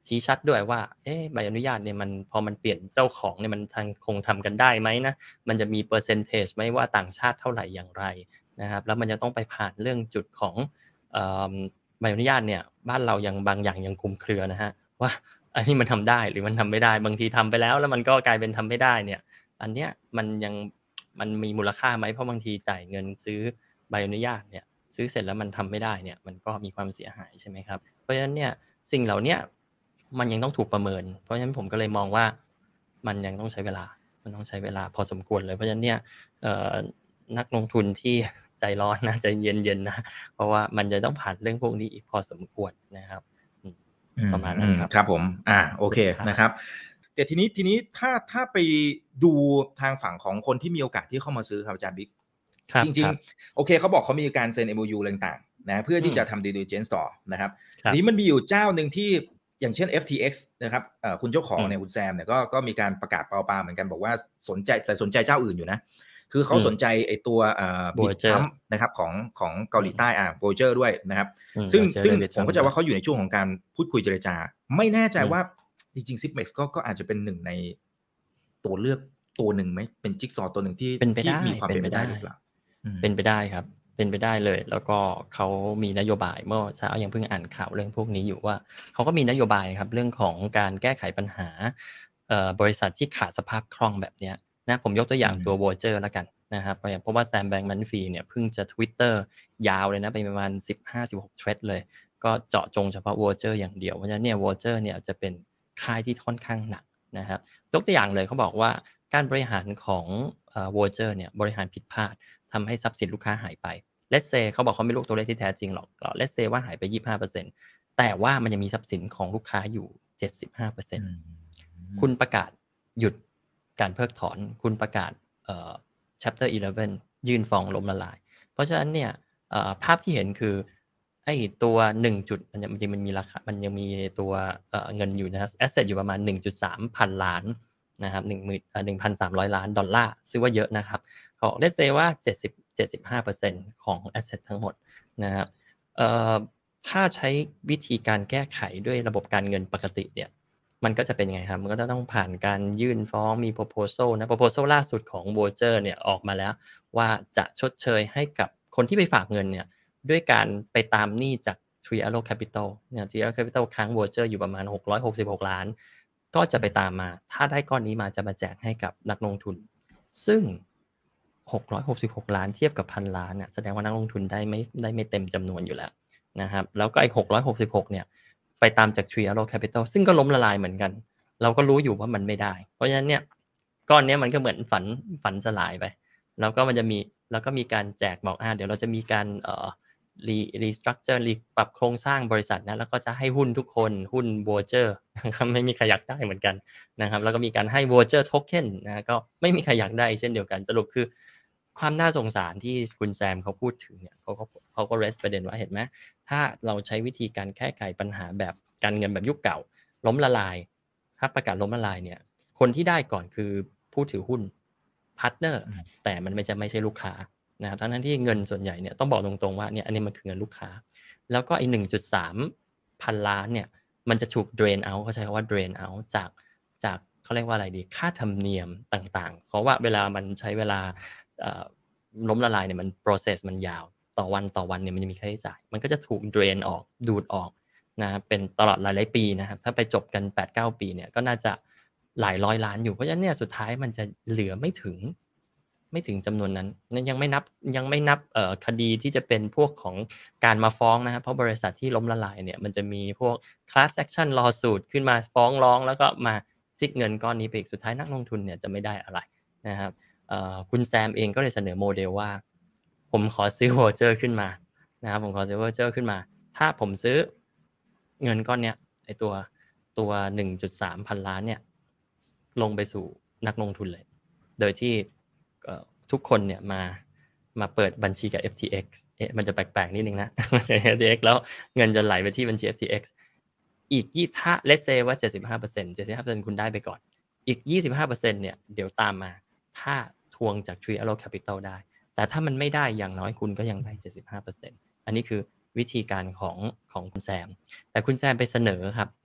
ชี้ชัดด้วยว่าเอ๊ะใบอนุญาตเนี่ยมันพอมันเปลี่ยนเจ้าของเนี่ยมันทางคงทำกันได้ไหมนะมันจะมีเปอร์เซ็นเทจไหมว่าต่างชาติเท่าไหร่อย่างไรนะครับแล้วมันจะต้องไปผ่านเรื่องจุดของเอ่อใบอนุญาตเนี่ยบ้านเรายังบางอย่างยังคลุมเครือนะฮะว่าอันนี้มันทำได้หรือมันทำไม่ได้บางทีทำไปแล้วแล้วมันก็กลายเป็นทำไม่ได้เนี่ยอันเนี้ยมันยังมันมีมูลค่าไหมเพราะบางทีจ่ายเงินซื้อใบอนุญาตเนี่ยซื้อเสร็จแล้วมันทำไม่ได้เนี่ยมันก็มีความเสียหายใช่ไหมครับเพราะฉะนั้นเนี่ยสิ่งเหล่าเนี้ยมันยังต้องถูกประเมินเพราะฉะนั้นผมก็เลยมองว่ามันยังต้องใช้เวลามันต้องใช้เวลาพอสมควรเลยเพราะฉะนั้นเนี่ยเอ่อนักลงทุนที่ใจร้อนนะใจเย็นๆนะเพราะว่ามันจะต้องผ่านเรื่องพวกนี้อีกพอสมควรนะครับประมาณนั้นครับครับผมอ่าโอเคนะครับแต่ทีนี้ทีนี้ถ้าถ้าไปดูทางฝั่งของคนที่มีโอกาสที่เข้ามาซื้อครับอาจารย์บิ๊กจริงๆโอเคเขาบอกเขามีการเซ็น เอ็ม โอ ยู อะไรต่างๆนะเพื่อที่จะทำ due diligence ต่อนะครับทีนี้มันมีอยู่เจ้าหนึ่งที่อย่างเช่น เอฟ ที เอ็กซ์ นะครับคุณเจ้าของเนี่ยคุณแซมเนี่ยก็ก็มีการประกาศเปล่าๆเหมือนกันบอกว่าสนใจแต่สนใจเจ้าอื่นอยู่นะคือเขาสนใจไอ้ตัวบิตพัมนะครับของของเกาหลีใต้อ่าโบเจอร์ด้วยนะครับซึ่งซึ่งผมเข้าใจว่าเขาอยู่ในช่วงของการพูดคุยเจรจาไม่แน่ใจว่าจริงๆ ซิปเม็กซ์ ก็ก็อาจจะเป็นหนึ่งในตัวเลือกตัวหนึ่งไหมเป็นจิ๊กซอว์ตัวหนึ่งที่ที่มีความเป็นไปได้หรือเปล่าเป็นไปได้ครับเป็นไปได้เลยแล้วก็เขามีนโยบายเมื่อเช้ายังเพิ่งอ่านข่าวเรื่องพวกนี้อยู่ว่าเขาก็มีนโยบายครับเรื่องของการแก้ไขปัญหาบริษัทที่ขาดสภาพคล่องแบบนี้นะผมยกตัวอย่างตัว Voyager แล้วกันนะครับเพราะว่าแซมแบงก์แมนฟีเนี่ยเพิ่งจะ Twitter ยาวเลยนะไปประมาณ สิบห้าถึงสิบหก เทรดเลยก็เจาะจงเฉพาะ Voyager อย่างเดียวเพราะฉะนั้นเนี่ย Voyager เนี่ยจะเป็นค่ายที่ค่อนข้างหนักนะครับยกตัวอย่างเลยเขาบอกว่าการบริหารของเอ่อ Voyager เนี่ยบริหารผิดพลาดทำให้ทรัพย์สินลูกค้าหายไป Let's say เขาบอกเขาไม่รู้ตัวเลขที่แท้จริงหรอก Let's say ว่าหายไป ยี่สิบห้าเปอร์เซ็นต์ แต่ว่ามันยังมีทรัพย์สินของลูกค้าอยู่ เจ็ดสิบห้าเปอร์เซ็นต์ คุณประกาศหยุดการเพิกถอนคุณประกาศเอ่อ chapter สิบเอ็ด ยื่นฟ้องล้มละลายเพราะฉะนั้นเนี่ยเอ่อภาพที่เห็นคือไอ้ตัวหนึ่งจุดมันจริงๆมันมีราคามันยังมีตัวเอ่อเงินอยู่นะ asset อยู่ประมาณ หนึ่งจุดสาม พันล้านนะครับหนึ่งหมื่นเอ่อ หนึ่งพันสามร้อย ล้านดอลลาร์ซื้อว่าเยอะนะครับเขา let's say ว่าเจ็ดสิบ เจ็ดสิบห้าเปอร์เซ็นต์ ของ asset ทั้งหมดนะครับเอ่อถ้าใช้วิธีการแก้ไขด้วยระบบการเงินปกติเนี่ยมันก็จะเป็นยังไงครับมันก็จะต้องผ่านการยื่นฟ้องมี proposal นะ proposal ล่าสุดของ Voyager เนี่ยออกมาแล้วว่าจะชดเชยให้กับคนที่ไปฝากเงินเนี่ยด้วยการไปตามหนี้จาก Three Arrows Capital เนี่ย Three Arrows Capital ค้าง Voyager อยู่ประมาณหกร้อยหกสิบหกล้านก็จะไปตามมาถ้าได้ก้อนนี้มาจะมาแจกให้กับนักลงทุนซึ่งหกร้อยหกสิบหกล้านเทียบกับพันล้านน่ะแสดงว่านักลงทุนได้ไม่ได้ไม่เต็มจำนวนอยู่แล้วนะครับแล้วก็ไอ้หกร้อยหกสิบหกเนี่ยไปตามจาก Three Arrows Capital ซึ่งก็ล้มละลายเหมือนกันเราก็รู้อยู่ว่ามันไม่ได้เพราะฉะนั้นเนี่ยก้อนนี้มันก็เหมือนฝันฝันสลายไปแล้วก็มันจะมีแล้วก็มีการแจกบอกอ่าเดี๋ยวเราจะมีการเอ่อรีรีสตรัคเจอร์รีปรับโครงสร้างบริษัทนะแล้วก็จะให้หุ้นทุกคนหุ้น Voyager นะครับไม่มีใครอยากได้เหมือนกันนะครับแล้วก็มีการให้ Voyager Token นะก็ไม่มีใครอยากได้เช่นเดียวกันสรุปคือความน่าสงสารที่คุณแซมเขาพูดถึงเนี่ยเขาก็เขาก็เรสประเด็นว่าเห็นไหมถ้าเราใช้วิธีการแก้ไขปัญหาแบบการเงินแบบยุคเก่าล้มละลายถ้าประกาศล้มละลายเนี่ยคนที่ได้ก่อนคือผู้ถือหุ้นพาร์ทเนอร์แต่มันไม่จะไม่ใช่ลูกค้านะครับทั้งที่เงินส่วนใหญ่เนี่ยต้องบอกตรงๆว่าเนี่ยอันนี้มันคือเงินลูกค้าแล้วก็ไอ้ หนึ่งจุดสาม พันล้านเนี่ยมันจะถูก drain out เขาใช้คำว่า drain out จากจากเขาเรียกว่าอะไรดีค่าธรรมเนียมต่างๆเพราะว่าเวลามันใช้เวลาล้มละลายเนี่ยมัน process มันยาวต่อวันต่อวันเนี่ยมันจะมีค่าใช้จ่ายมันก็จะถูก drain ออกดูดออกนะเป็นตลอดหลายๆปีนะครับถ้าไปจบกัน แปดเก้า ปีเนี่ยก็น่าจะหลายร้อยล้านอยู่เพราะฉะนั้นเนี่ยสุดท้ายมันจะเหลือไม่ถึงไม่ถึงจำนวนนั้นยังไม่นับยังไม่นับเอ่อคดีที่จะเป็นพวกของการมาฟ้องนะครับเพราะบริษัทที่ล้มละลายเนี่ยมันจะมีพวก class action lawsuit ขึ้นมาฟ้องร้องแล้วก็มาจิกเงินก้อนนี้ไปอีกสุดท้ายนักลงทุนเนี่ยจะไม่ได้อะไรนะครับเอ่อคุณแซมเองก็เลยเสนอโมเดลว่าผมขอซื้อ Voyager ขึ้นมานะครับผมขอซื้อ Voyager ขึ้นมาถ้าผมซื้อเงินก้อนเนี้ยไอ้ตัวตัว หนึ่งจุดสาม พันล้านเนี่ยลงไปสู่นักลงทุนเลยโดยที่ทุกคนเนี่ยมามาเปิดบัญชีกับ เอฟ ที เอ็กซ์ เอ๊ะมันจะแปลกๆนิดนึงนะ เอฟ ที เอ็กซ์ แล้วเงินจะไหลไปที่บัญชี เอฟ ที เอ็กซ์ อีกยี่ถ้า let's say ว่า เจ็ดสิบห้าเปอร์เซ็นต์ เจ็ดสิบห้าเปอร์เซ็นต์ คุณได้ไปก่อนอีก ยี่สิบห้าเปอร์เซ็นต์ เนี่ยเดี๋ยวตามมาถ้าทวงจาก Three Arrows Capital ได้แต่ถ้ามันไม่ได้อย่างน้อยคุณก็ยังได้ เจ็ดสิบห้าเปอร์เซ็นต์ อันนี้คือวิธีการของของคุณแซมแต่คุณแซมไปเสนอครับ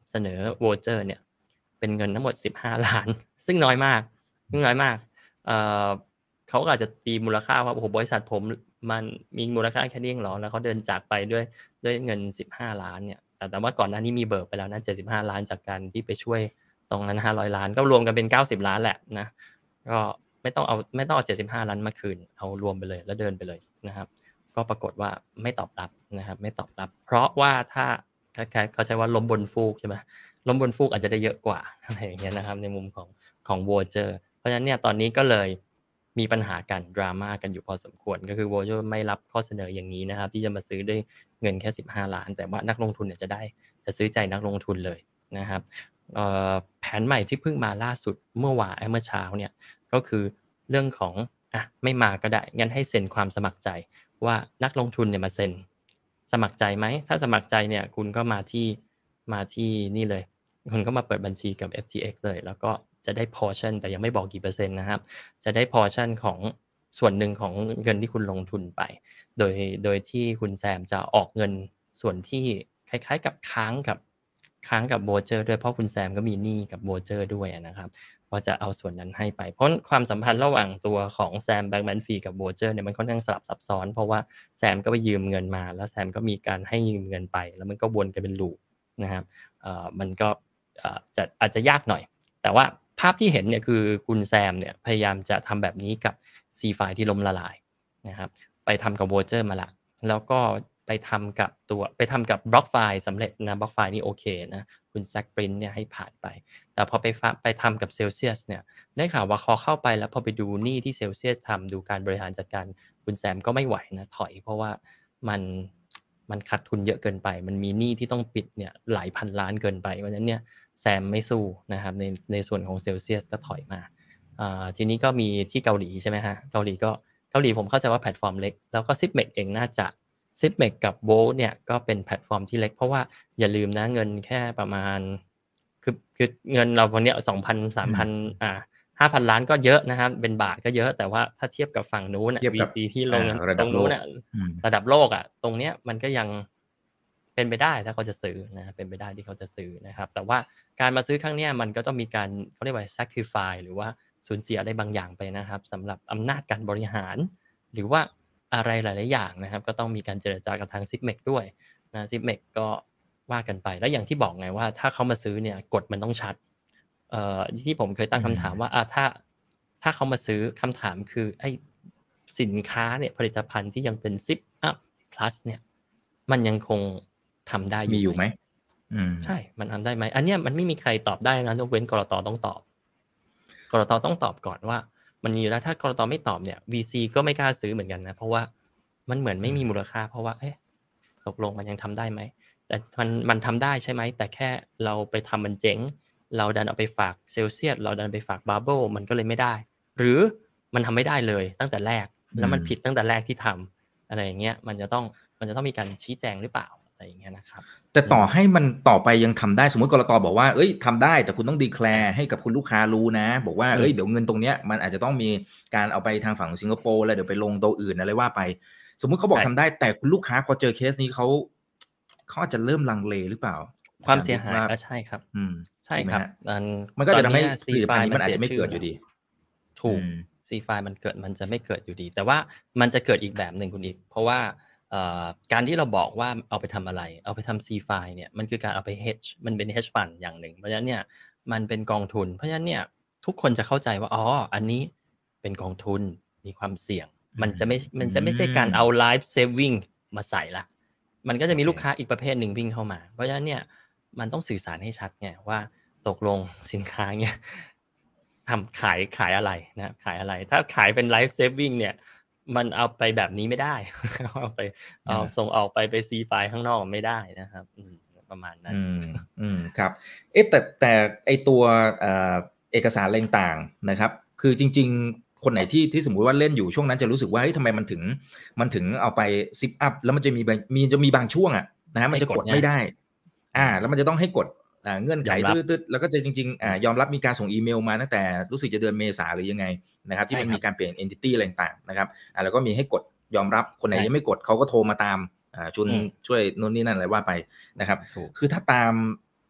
เสนอ voucher เนี่ยเป็นเงินทั้งหมดสิบห้าล้านซึ่งน้อยมากซึ่งน้อยมากเอ่อเขาอาจจะตีมูลค่าว่าโอ้โหบริษัทผมมันมีมูลค่าแค่นี้เองเหรอแล้วเขาเดินจากไปด้วยด้วยเงินสิบห้าล้านเนี่ยแต่แต่ว่าก่อนหน้านี้มีเบิกไปแล้วนะเจ็ดสิบห้าล้านจากการที่ไปช่วยตรงนั้นห้าร้อยล้านก็รวมกันเป็นเก้าสิบล้านแหละนะก็ไม่ต้องเอาไม่ต้องเอาเจ็ดสิบห้าล้านมาคืนเอารวมไปเลยแล้วเดินไปเลยนะครับก็ปรากฏว่าไม่ตอบรับนะครับไม่ตอบรับเพราะว่าถ้าเขาใช้ว่าล้มบนฟูกใช่ไหมล้มบนฟูกอาจจะได้เยอะกว่าอะไรอย่างเงี้ยนะครับในมุมของของโวเจอร์เพราะฉะนั้นเนี่ยตอนนี้ก็เลยมีปัญหากันดราม่ากันอยู่พอสมควรก็คือโวเจอร์ไม่รับข้อเสนออย่างนี้นะครับที่จะมาซื้อด้วยเงินแค่สิบห้าล้านแต่ว่านักลงทุนเนี่ยจะได้จะซื้อใจนักลงทุนเลยนะครับแผนใหม่ที่เพิ่งมาล่าสุดเมื่อวานเมื่อเช้าเนี่ยก็คือเรื่องของอ่ะไม่มาก็ได้งั้นให้เซ็นความสมัครใจว่านักลงทุนเนี่ยมาเซ็นสมัครใจไหมถ้าสมัครใจเนี่ยคุณก็มาที่มาที่นี่เลยคุณก็มาเปิดบัญชีกับ เอฟ ที เอ็กซ์ เลยแล้วก็จะได้ portion แต่ยังไม่บอกกี่เปอร์เซ็นต์นะครับจะได้ portion ของส่วนหนึ่งของเงินที่คุณลงทุนไปโดยโดยที่คุณแซมจะออกเงินส่วนที่คล้ายๆกับค้างกับค้างกับโบเจอร์ด้วยเพราะคุณแซมก็มีหนี้กับโบเจอร์ด้วยนะครับก็จะเอาส่วนนั้นให้ไปเพราะความสัมพันธ์ระหว่างตัวของแซมแบงก์แมนฟีกับโบเจอร์เนี่ยมันค่อนข้างสลับซับซ้อนเพราะว่าแซมก็ไปยืมเงินมาแล้วแซมก็มีการให้ยืมเงินไปแล้วมันก็วนกันเป็นลูปนะครับเอ่อมันก็จะอาจจะยากหน่อยแต่ว่าภาพที่เห็นเนี่ยคือคุณแซมเนี่ยพยายามจะทำแบบนี้กับ C ไฟล์ที่ล้มละลายนะครับไปทำกับโวเจอร์มาละแล้วก็ไปทำกับตัวไปทำกับบล็อกไฟล์สำเร็จนะบล็อกไฟล์นี่โอเคนะคุณแซคปรินท์เนี่ยให้ผ่านไปแต่พอไปไปทำกับเซลเซียสเนี่ยได้ข่าวว่าพอเข้าไปแล้วพอไปดูหนี้ที่เซลเซียสทำดูการบริหารจัดการคุณแซมก็ไม่ไหวนะถอยเพราะว่ามันมันขาดทุนเยอะเกินไปมันมีหนี้ที่ต้องปิดเนี่ยหลายพันล้านเกินไปเพราะฉะนั้นเนี่ยแซมไม่สู้นะครับในในส่วนของเซลเซียสก็ถอยมาทีนี้ก็มีที่เกาหลีใช่ไหมฮะเกาหลีก็เกาหลีผมเข้าใจว่าแพลตฟอร์มเล็กแล้วก็ Zipmek เองน่าจะ Zipmek กับ Volt เนี่ยก็เป็นแพลตฟอร์มที่เล็กเพราะว่าอย่าลืมนะเงินแค่ประมาณคือคือเงินเราวันนี้ สองพัน สามพัน อ่า ห้าพัน ล้านก็เยอะนะครับเป็นบาทก็เยอะแต่ว่าถ้าเทียบกับฝั่งนู้นน่ะ วี ซี ที่ลงตรงนู้นน่ะระดับโลกอ่ะตรงเนี้ยมันก็ยังเป็นไปได้ถ้าเขาจะซื้อนะเป็นไปได้ที่เขาจะซื้อนะครับแต่ว่าการมาซื้อครั้งเนี้ยมันก็ต้องมีการเขาเรียกว่า sacrifice หรือว่าสูญเสียอะไรบางอย่างไปนะครับสำหรับอำนาจการบริหารหรือว่าอะไรหลายๆอย่างนะครับก็ต้องมีการเจรจากับทาง Zipmek ด้วยนะ Zipmek ก็ว่ากันไปแล้วอย่างที่บอกไงว่าถ้าเขามาซื้อเนี่ยกฎมันต้องชัดเอ่อที่ผมเคยตั้งคำถามว่าอ่ะถ้าถ้าเขามาซื้อคำถามคือไอ้สินค้าเนี่ยผลิตภัณฑ์ที่ยังเป็น Zip Up Plus เนี่ยมันยังคงทำได้อยู่ไหมใช่มันทำได้ไหมอันเนี้ยมันไม่มีใครตอบได้นะยกเว้นกลต.ต้องตอบกลต.ต้องตอบก่อนว่ามันมีอยู่แล้วถ้ากลต.ไม่ตอบเนี่ย วี ซี ก็ไม่กล้าซื้อเหมือนกันนะเพราะว่ามันเหมือนไม่มีมูลค่าเพราะว่าเอ๊ะตกลงมันยังทำได้ไหมแต่มันมันทำได้ใช่ไหมแต่แค่เราไปทำมันเจ๊งเราดันเอาไปฝากเซลเซียสเราดันไปฝากบาร์เบิลมันก็เลยไม่ได้หรือมันทำไม่ได้เลยตั้งแต่แรกแล้วมันผิดตั้งแต่แรกที่ทำอะไรอย่างเงี้ยมันจะต้องมันจะต้องมีการชี้แจงหรือเปล่าอะไรอย่างเงี้ยนะครับแต่ต่อให้มันต่อไปยังทำได้สมมติกลต.บอกว่าเอ้ยทำได้แต่คุณต้องดีแคลร์ให้กับคุณลูกค้ารู้นะบอกว่าเอ้ยเดี๋ยวเงินตรงเนี้ยมันอาจจะต้องมีการเอาไปทางฝั่งสิงคโปร์แล้วเดี๋ยวไปลงตัวอื่นอะไรว่าไปสมมุติเขาบอกทำได้แต่คุณลูกค้าพอเจอเคสนี้เขาเขาอาจจะเริ่มลังเลหรือเปล่าความเสียหายก็ใช่ครับอืมใช่ครับมันก็จะทำให้ผลิตภัณฑ์มันอาจจะไม่เกิดอยู่ดีถูก C ไฟล์มันเกิดมันจะไม่เกิดอยู่ดีแต่ว่ามันจะเกิดอีกแบบหนึ่งคุณอีกเพราะว่าการที่เราบอกว่าเอาไปทำอะไรเอาไปทำ C ไฟล์เนี่ยมันคือการเอาไป hedge มันเป็น hedge fund อย่างหนึ่งเพราะฉะนั้นเนี่ยมันเป็นกองทุนเพราะฉะนั้นเนี่ยทุกคนจะเข้าใจว่าอ๋ออันนี้เป็นกองทุนมีความเสี่ยงมันจะไม่มันจะไม่ใช่การเอา life saving มาใส่ละมันก็จะมีลูกค้าอีกประเภทหนึ่งวิ่งเข้ามาเพราะฉะนั้นเนี่ยมันต้องสื่อสารให้ชัดไงว่าตกลงสินค้าเนี่ยทำขายขายอะไรนะขายอะไรถ้าขายเป็น life saving เนี่ยมันเอาไปแบบนี้ไม่ได้เอาไปเอาส่งออกไปไป C ไฟล์ข้างนอกไม่ได้นะครับประมาณนั้นอืมอืมครับเอ๊ะแต่แต่ไอตัวเอ่อเอกสารอะไรต่างๆนะครับคือจริงๆคนไหนที่ที่สมมุติว่าเล่นอยู่ช่วงนั้นจะรู้สึกว่าเฮ้ยทำไมมันถึงมันถึงเอาไปซิปอัพแล้วมันจะมีมีจะมีบางช่วงอ่ะนะฮะมันจะกดไม่ได้อ่าแล้วมันจะต้องให้กดอ่าเงื่อนไขตืดๆแล้วก็จะจริงๆอ่ายอมรับมีการส่งอีเมลมาตั้งแต่รู้สึกจะเดือนเมษาหรือยังไงนะครับที่มันมีการเปลี่ยน entity อะไรต่างๆนะครับอ่าแล้วก็มีให้กดยอมรับคนไหนยังไม่กดเขาก็โทรมาตามอ่าชุนช่วยนู่นนี่นั่นอะไรว่าไปนะครับคือถ้าตาม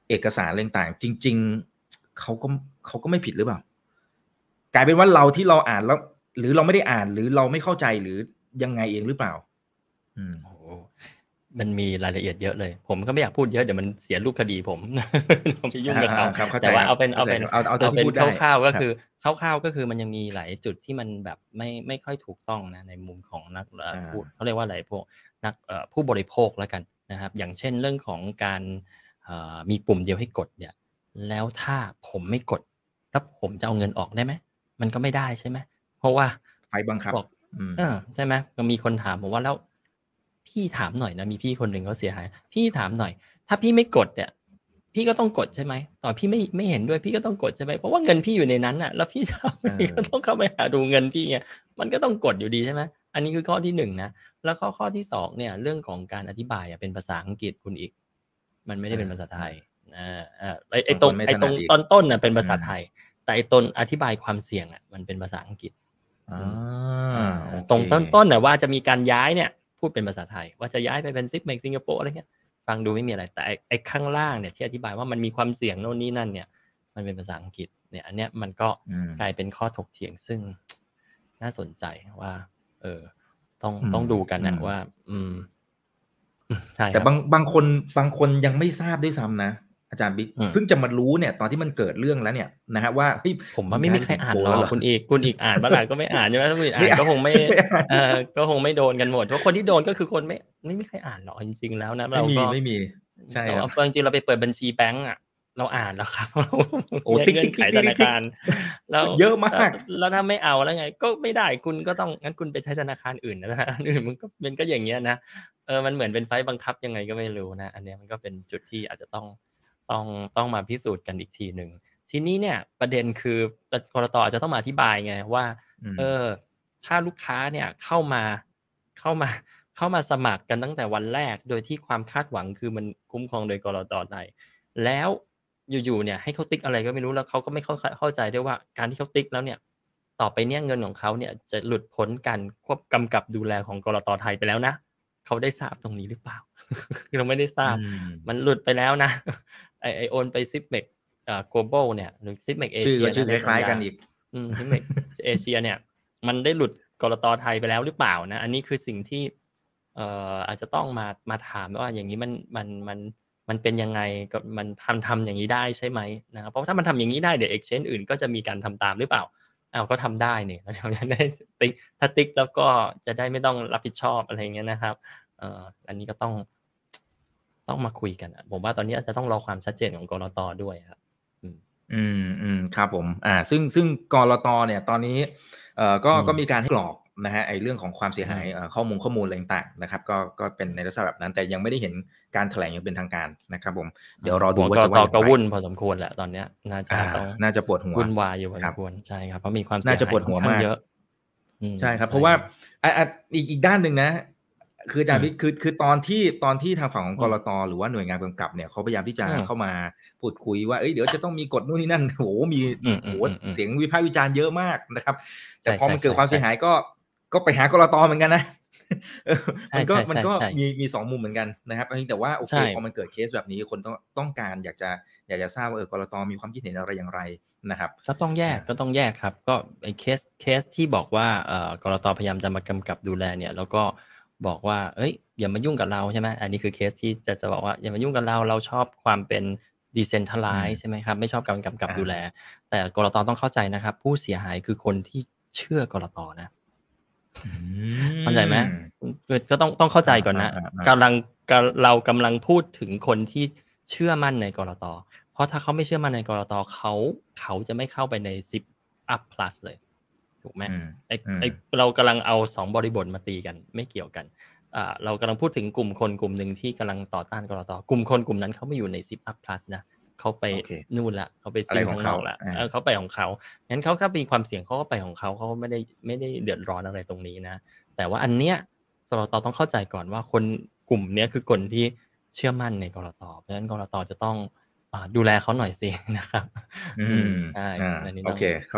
เอกสารต่างๆจริงๆเขาก็เขาก็ไม่ผิดหรือเปล่ากลายเป็นว่าเราที่เราอ่านแล้วหรือเราไม่ได้อ่านหรือเราไม่เข้าใจหรือยังไงเองหรือเปล่าอืมโอ้โหมันมีรายละเอียดเยอะเลย ผมก็ไม่อยากพูดเยอะเดี๋ยวมันเสียรูปคดีผม เราไปยุ่งกับเขาอ่าๆครับเข้าใจแต่ว่าครับเอาเป็นเข้าเอาใจเป็นครับเอาเอาเท่าเอาที่เป็นพูดได้คร่าวๆก็ครับคือคร่าวๆก็คือมันยังมีหลายจุดที่มันแบบไม่ไม่ค่อยถูกต้องนะในมุมของนักเอ่ออ่าพูดเขาเรียกว่าอะไรพวกนักเอ่อผู้บริโภคแล้วกันนะครับ อย่างเช่นเรื่องของการเอ่อมีปุ่มเดียวให้กดเนี่ย แล้วถ้าผมไม่กดแล้วผมจะเอาเงินออกได้ไหมมันก็ไม่ได้ใช่ไหมเพราะว่าไฟบังคับบอกอืมเออใช่ไหมก็มีคนถามผมว่าแล้วพี่ถามหน่อยนะมีพี่คนหนึ่งเขาเสียหายพี่ถามหน่อย ถ้าพี่ไม่กดเนี่ยพี่ก็ต้องกดใช่ไหมต่อพี่ไม่ไม่เห็นด้วยพี่ก็ต้องกดใช่ไหมเพราะว่าเงินพี่อยู่ในนั้นน่ะแล้วพี่จะเอาไปเออก็ต้องเข้าไปหาดูเงินพี่ไงมันก็ต้องกดอยู่ดีใช่ไหมอันนี้คือข้อที่หนึ่งนะแล้วข้อข้อที่สองเนี่ยเรื่องของการอธิบายอะเป็นภาษาอังกฤษคุณอีก มันไม่ได้เป็นภาษาไทยอาอ่าไอ้ไอ้ตรงบางคนไม่ไอ้ตรงถนัดอีกตอนต้นน่ะเป็นภาษาอืมไทย แต่ไอ้ต้นอธิบายความเสี่ยงอะมันเป็นภาษาอังกฤษอ่าอ่าโอเคตรงต้นต้นน่ะว่าจะมีการย้ายเนี่ยพูดเป็นภาษาไทย ว่าจะย้ายไปเป็น Sipmex สิงคโปร์อะไรเงี้ยฟังดูไม่มีอะไรแต่ไอ้ไอ้ข้างล่างเนี่ยที่อธิบายว่ามันมีความเสี่ยงโน่นนี่นั่นเนี่ยมันเป็นภาษาอังกฤษเนี่ยอันเนี้ยมันก็อืมกลายเป็นข้อถกเถียงซึ่งน่าสนใจว่าเออต้องอืมต้องดูกันนะอืมว่า อืมอืมใช่คแต่รับบางบางคนบางคนยังไม่ทราบด้วยซ้ำนะอาจารย์บิ๊กอืมเพิ่งจะมารู้เนี่ยตอนที่มันเกิดเรื่องแล้วเนี่ยนะฮะว่าเฮ้ยผมว่าไม่มีใครอ่านหรย้ยปสิงคโปอแล้กวเหรอคุณอีกคุณอีกอ่านเมื่อไหร่ก็ไม่อ่านใช่ไหมถ้าคุณอีกอ่าไม่นอ่านก็คงไม่ไม่อ่านเออก็คงไม่โดนกันหมดเพราะคนที่โดนก็คือคนไม่ไม่มีใครอ่านหรอกจริงๆแล้วนะไม่เรามีก็ไม่มีใช่เราครับเอาจริงๆเราไปเปิดบัญชีแบงก์อ่ะเราอ่านแล้วครับโอ้แยกติ๊กเงื่อนไขติ๊กธติ๊กนาติ๊กคารแล้วเยอะมากแล้วแล้วถ้าไม่เอาแล้วไง ก็ไม่ได้คุณก็ต้องงั้นคุณไปใช้ธนาคารอื่นนะฮะอันอื่นมันก็มันก็อย่างเงี้ยนะเออมันเหมือนเป็นไฟต์บังคับยังไงก็ไม่รู้นะอันเนี้ยมันก็เป็นจุดที่อาจจะต้องต้องต้องมาพิสูจน์กันอีกทีหนึ่งทีนี้เนี่ยประเด็นคือกลตอาจจะต้องมาอธิบายไงว่าอืมเออถ้าลูกค้าเนี่ยเข้ามาเข้ามาเข้ามาสมัครกันตั้งแต่วันแรกโดยที่ความคาดหวังคือมันคุ้มครองโดยกลตไทยแล้วอยู่ๆเนี่ยให้เขาติ๊กอะไรก็ไม่รู้แล้วเขาก็ไม่เข้าเข้าใจด้วยว่าการที่เขาติ๊กแล้วเนี่ยต่อไปเนี่ยเงินของเขาเนี่ยจะหลุดพ้นการควบกำกับดูแลของกลตไทยไปแล้วนะเขาได้ทราบตรงนี้หรือเปล่า เราไม่ได้ทราบอืมมันหลุดไปแล้วนะ ไอไอโอนไป Sipmex อ่า Global เนี่ยหรือ Sipmex ชื่อ Asia ก็ชื่อนะคล้ายๆกันอีกอืม Sipmex Asia เนี่ยมันได้หลุดกลตไทยไปแล้วหรือเปล่านะอันนี้คือสิ่งที่เอ่ออาจจะต้องมามาถามว่าอย่างนี้มันมันมันมันเป็นยังไงกับมันทำทำอย่างนี้ได้ใช่ไหมนะครับเพราะถ้ามันทำอย่างนี้ได้เดี๋ยว exchange อื่นก็จะมีการทำตามหรือเปล่าอ้าวก็ทำได้เนี่ยเราจะได้ติ๊กถ้าติ๊กแล้วก็จะได้ไม่ต้องรับผิดชอบอะไรอย่างเงี้ยนะครับเอ่ออันนี้ก็ต้องต้องมาคุยกันผมว่าตอนนี้อาจจะต้องรอความชัดเจนของกลตด้วยครับอืมอืมอืมครับผมอ่าซึ่งซึ่งกลตเนี่ยตอนนี้เอ่อก็ก็มีการให้กรอกนะฮะไอ้เรื่องของความเสียหายเอ่อข้อมูลข้อมูลอะไรต่างๆนะครับก็ก็เป็นในลักษณะแบบนั้นแต่ยังไม่ได้เห็นการแถลงอย่างเป็นทางการนะครับผมเดี๋ยวรอดูว่าจะว่าอย่างไรก็วุ่นพอสมควรแหละตอนเนี้ยน่าจะอ่าต้องน่าจะปวดหัววุ่นวายอยู่พอคสรัมบควรใช่ครับเพราะมีความเสีน่าย จะหายปวดค่หัอวนข้างมากเยอะอืมใช่ครับเพราะว่าอ่ะอ่ะอีกอีกด้านหนึ่งนะคืออาจารย์อืมบิ๊กคือคือตอนที่ตอนที่ทางฝั่งของอืกมลตหรือว่าหน่วยงานกำกับเนี่ยเขาพยายามที่จะอืมเข้ามาพูดคุยว่าเอ้ยเดี๋ยวจะต้องมีกฎนู่นนี่นั่นโอ้โฮมีอืมโอ้โฮอืม ๆ ๆเสียงวิพากษ์วิจารณ์เยอะมากนะครับแต่พอใช่มันเกิดความๆเสียหายก็ก็ไปหากลตเหมือนกันนะ เออใช่มันก็มันก็ใช่ๆๆมีมีสองมุมเหมือนกันนะครับเพียงแต่ว่าโอเคใช่พอมันเกิดเคสแบบนี้คนต้องต้องการอยากจะอยากจะทราบว่าเออกลตมีความคิดเห็นอะไรอย่างไรนะครับก็ต้องแยกอาก็ต้องแยกครับก็ไอ้เคสเคสที่บอกว่าเอ่อกลตพยายามจะมากำกับดูแลเนี่ยแล้วก็บอกว่าเฮ้ยอย่ามายุ่งกับเราใช่ไหมอันนี้คือเคสที่จะจะบอกว่าอย่ามายุ่งกับเราเราชอบความเป็นอืม decentralize ใช่ไหมครับไม่ชอบการกำกับอาดูแลแต่กลตต้องเข้าใจนะครับผู้เสียหายคือคนที่เชื่อกลตนะอืเข้าใจไหมมคือก็ต้องต้องเข้าใจก่อนนะอาๆๆกำลังกะเรากำลังพูดถึงคนที่เชื่อมั่นในกลตเพราะถ้าเขาไม่เชื่อมั่นในกลตเขาเขาจะไม่เข้าไปใน Zip Up Plus เลยถูกไหมอืมไอ้อืมไอ้เรากำลังเอาสองบริบทมาตีกันไม่เกี่ยวกันอ่าเรากำลังพูดถึงกลุ่มคนกลุ่มหนึ่งที่กำลังต่อต้านกลตกลุ่มคนกลุ่มนั้นเขาไม่อยู่ใน Zip Up Plus นะเขาไปโอเคนู่นละเขาไปอะไรซิ่งขอข้าง งนเขาอกละอาเออเขาไปของเขางั้นเขาถ้ามีความเสี่ยงเขาก็ไปของเขาเขาไม่ได้ไม่ได้เดือดร้อนอะไรตรงนี้นะแต่ว่าอันเนี้ยกลตต้องเข้าใจก่อนว่าคนกลุ่มเนี้ยคือคนที่เชื่อมั่นในกลตเพราะฉะนั้นกลตจะต้องอ่าดูแลเขาหน่อยสิ นะครับอือืมมใช่อาอันนี้โอต้องเคเข้าใจ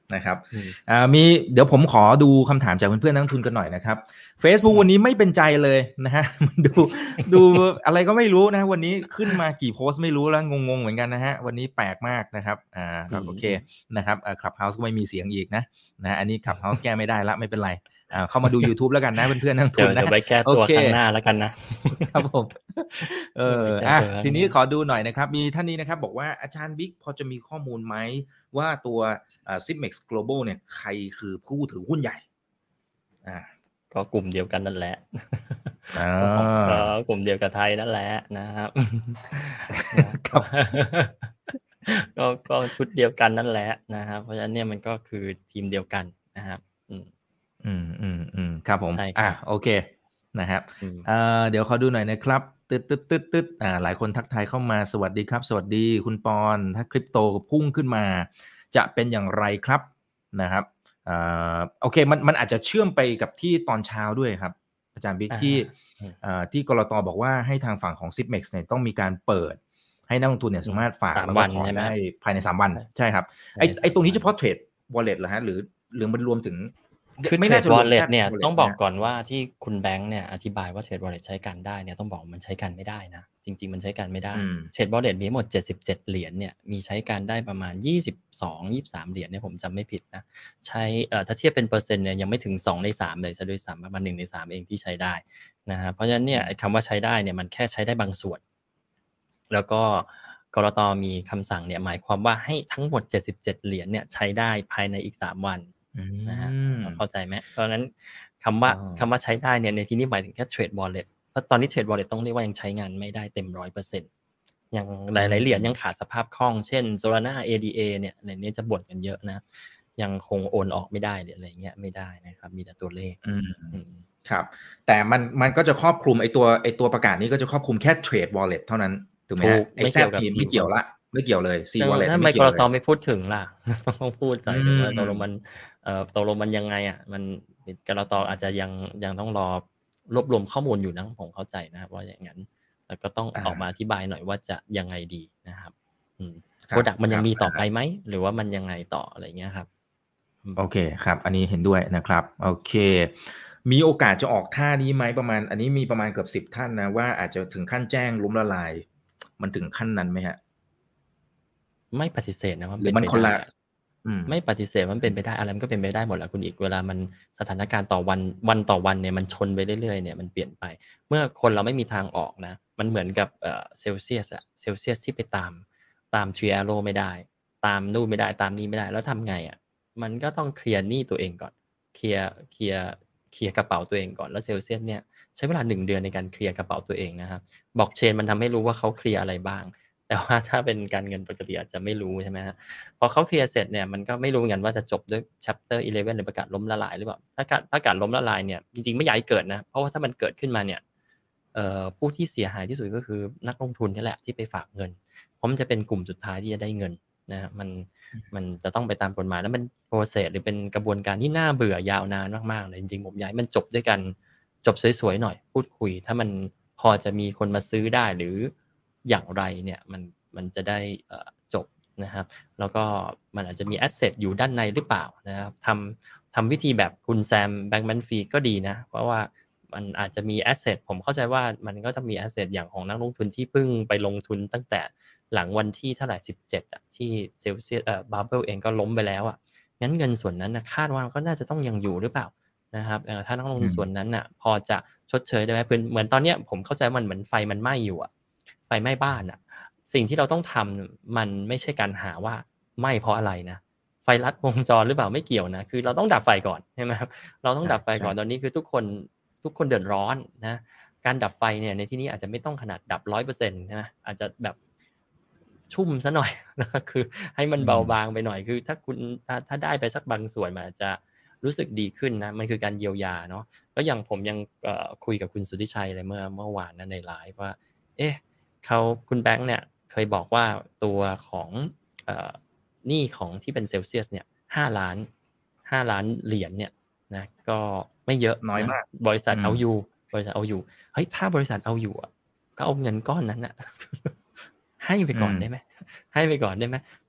นะครับอืมอ่ามีเดี๋ยวผมขอดูคำถามจากเพื่อนๆนักลงทุนกันหน่อยนะครับ Facebook อืมวันนี้ไม่เป็นใจเลยนะฮะ มันดูดูอะไรก็ไม่รู้นะวันนี้ขึ้นมากี่โพสต์ไม่รู้แล้วงงๆเหมือนกันนะฮะวันนี้แปลกมากนะครับอ่าอืโอเคมนะครับอ่า Clubhouse ก็ไม่มีเสียงอีกนะนะฮะอันนี้ Clubhouse แก้ไม่ได้แล้วไม่เป็นไรอ่าเข้ามาดู YouTube แล้วกันนะเพื่อนๆนักลงเดี๋ทุยวน เดี๋ยวนะไว้แก้โอตัวเคครั้งหน้าแล้วกันนะครับผมเอเดี๋ยวไว้อแก้อ่ะตัวครั้ทีงหนี้น้าขอดูหน่อยนะครับมีท่านนี้นะครับบอกว่าอาจารย์บิ๊กพอจะมีข้อมูลไหมว่าตัวอ่า Sipmex Global เนี่ยใครคือผู้ถือหุ้นใหญ่อ่าก็กลุ่มเดียวกันนั่นแหละอาก็ของก็กลุ่มเดียวกับไทยนั่นแหละนะครับ นะครับก็ก็ชุดเดียวกันนั่นแหละนะครับเพราะฉะนั้นเนี่ยมันก็คือทีมเดียวกันนะครับอืมอืมอืมอืมครับผมใช่คอ่ะรับโอเคนะครับอืมเอ่อเดี๋ยวขอดูหน่อยนะครับตึ๊ดตึ๊ดตึ๊ดตึ๊ดอ่าหลายคนทักทายเข้ามาสวัสดีครับ สวัสดีคุณปอนถ้าคริปโตพุ่งขึ้นมา จะเป็นอย่างไรครับนะครับอ่าโอเคมันมันอาจจะเชื่อมไปกับที่ตอนเช้าด้วยครับ อาจารย์บิ๊กอาที่อืมอ่าที่กลตบอกว่าให้ทางฝั่งของ Sipmex เนี่ยต้องมีการเปิด ให้นักลงทุนเนี่ยอืสาม มารถฝากสามแล้ววัก็นถอนใช่ไหมได้ภายในสามวันใช่ใช่ครับภายไอ้ในไอ้สามตรงนี้วัเฉนพาะเทรด Wallet เหรอครับหรือหรือมันรวมถึงคือไม่เทรน่าดจะรวมแค่ Wallet เนี่ย Wallet ต้องบอกนะก่อนว่าที่คุณแบงค์เนี่ยอธิบายว่าเทรด Wallet ใช้กันได้เนี่ยต้องบอกว่ามันใช้กันไม่ได้นะจริง ๆ มันใช้กันไม่ได้อืมเทรด Wallet มีทั้งหมดเจ็ดสิบเจ็ดเหรียญเนี่ยมีใช้การได้ประมาณยี่สิบสอง ยี่สิบสามเหรียญเนี่ยผมจำไม่ผิดนะใช้เอ่อถ้าเทียบเป็นเปอร์เซ็นต์เนี่ยยังไม่ถึงสองในสามเลยซะด้วยซ้ำประมาณหนึ่งในสามเองที่ใช้ได้นะครับเพราะฉะนั้นเนี่ยไอ้คำว่าใช้ได้เนี่ยมันแค่ใช้ได้บางส่วนแล้วก็กลตมีคำสั่งเนี่ยหมายความว่าให้ทั้งหมดเจ็ดสิบเจ็ดเหรียญเนี่ยใช้ได้ภายในอีกสามวันอืนะฮะมเข้าใจไหมเพราะฉะนั้นคำว่าอ๋อคำว่าใช้ได้เนี่ยในที่นี้หมายถึงแค่ Trade Wallet เพราะตอนนี้ Trade Wallet ต้องเรียกว่ายังใช้งานไม่ได้เต็ม ร้อยเปอร์เซ็นต์ อย่างหลาย ๆ เหรียญยังขาดสภาพคล่องเช่น Solana เอ ดี เอ เนี่ยในนี้จะบ่นกันเยอะนะยังคงโอนออกไม่ได้หรืออะไรเงี้ยไม่ได้นะครับมีแต่ตัวเลขอืมอืมครับแต่มันมันก็จะครอบคลุมไอ้ตัวไอ้ตัวประกาศนี้ก็จะครอบคลุมแค่ Trade Wallet เท่านั้นถูกไหมถูฮะกไอ้ไม่แซเกี่ยวกับที C ไม่เกี่ยวแล้วไม่เกี่ยวเลย C เออ Wallet ทำไมไม่กเกี่ยวลเลตยไม่พูดถึงล่ะ ต้องพูดหน่อยอืถึงมว่าตกลงมันเอ่อตกลงมันยังไงอะมันกลตอาจจะยังยังต้องรอรวบรวมข้อมูลอยู่นะผมเข้าใจนะครับว่าอย่างงั้นแต่ก็ต้องอาออกมาอธิบายหน่อยว่าจะยังไงดีนะครับอืมครั Product มันยังมีต่อไปบไหมหรือว่ามันยังไงต่ออะไรเงี้ยครับอืมโอเคครับ อันนี้เห็นด้วยนะครับ โอเค มีโอกาสจะออกท่านี้ไหมประมาณ อันนี้มีประมาณเกือบสิบท่านนะว่าอาจจะถึงขั้นแจ้งล้มละลาย มันถึงขั้นนั้นไหมครับ? ไม่ปฏิเสธนะว่าหรืเป็อน มันไปคนได้ละอะอืมไม่ปฏิเสธว่ามันเป็นไปได้อะไรมันก็เป็นไปได้หมดแหละคุณอีกเวลามันสถานการณ์ต่อวันวันต่อวันเนี่ยมันชนไปเรื่อยๆเนี่ยมันเปลี่ยนไป เมื่อคนเราไม่มีทางออกนะมันเหมือนกับเอ่อ Celsius อะ Celsius ที่ไปตามตาม Tree Arrow ไม่ได้ ตามนู่นไม่ได้ตามนี่ไม่ได้แล้วทำไงอะมันก็ต้องเคลียร์หนี้ตัวเองก่อนเคลียร์เคลียร์เคลียร์กระเป๋าตัวเองก่อนแล้ว Celsius เนี่ยใช้เวลาหนึ่งเดือนในการเคลียร์กระเป๋าตัวเองนะครับ Blockchain มันทำให้รู้ว่าเขาเคลียร์อะไรบ้างแต่ว่าถ้าเป็นการเงินปกติอาจจะไม่รู้ใช่ไหมครับพอเขาเคลียร์เสร็จเนี่ยมันก็ไม่รู้เหมือนกันว่าจะจบด้วย Chapter สิบเอ็ด หรือประกาศล้มละลายหรือเปล่าถ้าการประกาศล้มละลายเนี่ยจริงๆไม่อยากให้เกิดนะเพราะว่าถ้ามันเกิดขึ้นมาเนี่ยเอ่อผู้ที่เสียหายที่สุดก็คือนักลงทุนนี่แหละที่ไปฝากเงินเพราะมันจะเป็นกลุ่มสุดท้ายที่จะได้เงินนะครับมันมันจะต้องไปตามกฎหมายแล้วมัน process หรือเป็นกระบวนการที่น่าเบื่อยาวนานมากๆเลยจริงๆผมอยากให้มันจบด้วยกันจบสวยๆหน่อยพูดคุยถ้ามันพอจะมีคนมาซื้อได้หรืออย่างไรเนี่ยมันมันจะได้เอ่อจบนะครับแล้วก็มันอาจจะมีแอสเซทอยู่ด้านในหรือเปล่านะครับทำทำวิธีแบบคุณแซม Bankman-Fried ก็ดีนะเพราะว่ามันอาจจะมีแอสเซทผมเข้าใจว่ามันก็จะมีแอสเซทอย่างของนักลงทุนที่เพิ่งไปลงทุนตั้งแต่หลังวันที่เท่าไหร่สิบเจ็ดอะที่ Celsius เอ่อ Bubble เองก็ล้มไปแล้วอะงั้นเงินส่วนนั้นน่ะคาดว่าก็น่าจะต้องยังอยู่หรือเปล่านะครับเอ่อถ้านักลงทุนส่วนนั้นน่ะพอจะชดเชยได้ไหมคือเหมือนตอนเนี้ยผมเข้าใจว่ามันเหมือนไฟมันไหม้อยู่อะไฟไหม้บ้านอะสิ่งที่เราต้องทำมันไม่ใช่การหาว่าไหม้เพราะอะไรนะไฟลัดวงจรหรือเปล่าไม่เกี่ยวนะคือเราต้องดับไฟก่อนใช่ไหมครับเราต้องดับไฟก่อนตอนนี้คือทุกคนทุกคนเดือดร้อนนะการดับไฟเนี่ยในที่นี้อาจจะไม่ต้องขนาดดับ ร้อยเปอร์เซ็นต์ ใช่ไหมอาจจะแบบชุ่มซะหน่อยนะครับคือให้มันเบาบางไปหน่อยคือถ้าคุณถ้าถ้าได้ไปสักบางส่วนมันอาจจะรู้สึกดีขึ้นนะมันคือการเยียวยาเนาะก็อย่างผมยังเอ่อคุยกับคุณสุทธิชัยเลยเมื่อเมื่อวานนะในไลฟ์ว่าเอ๊ะเขาคุณแบงค์เนี่ยเคยบอกว่าตัวของเอ่อหนี้ของที่เป็น Celsius เนี่ยห้าล้านห้าล้านเหรียญเนี่ยนะก็ไม่เยอะน้อยนะมากบริษัทอืมเอาอยู่บริษัทเอาอยู่เฮ้ยถ้าบริษัทเอาอยู่อะก็เอาเงินก้อนนั้นน่ะ ให้ไปก่อนได้ไหมให้ไปก่อนได้ไหม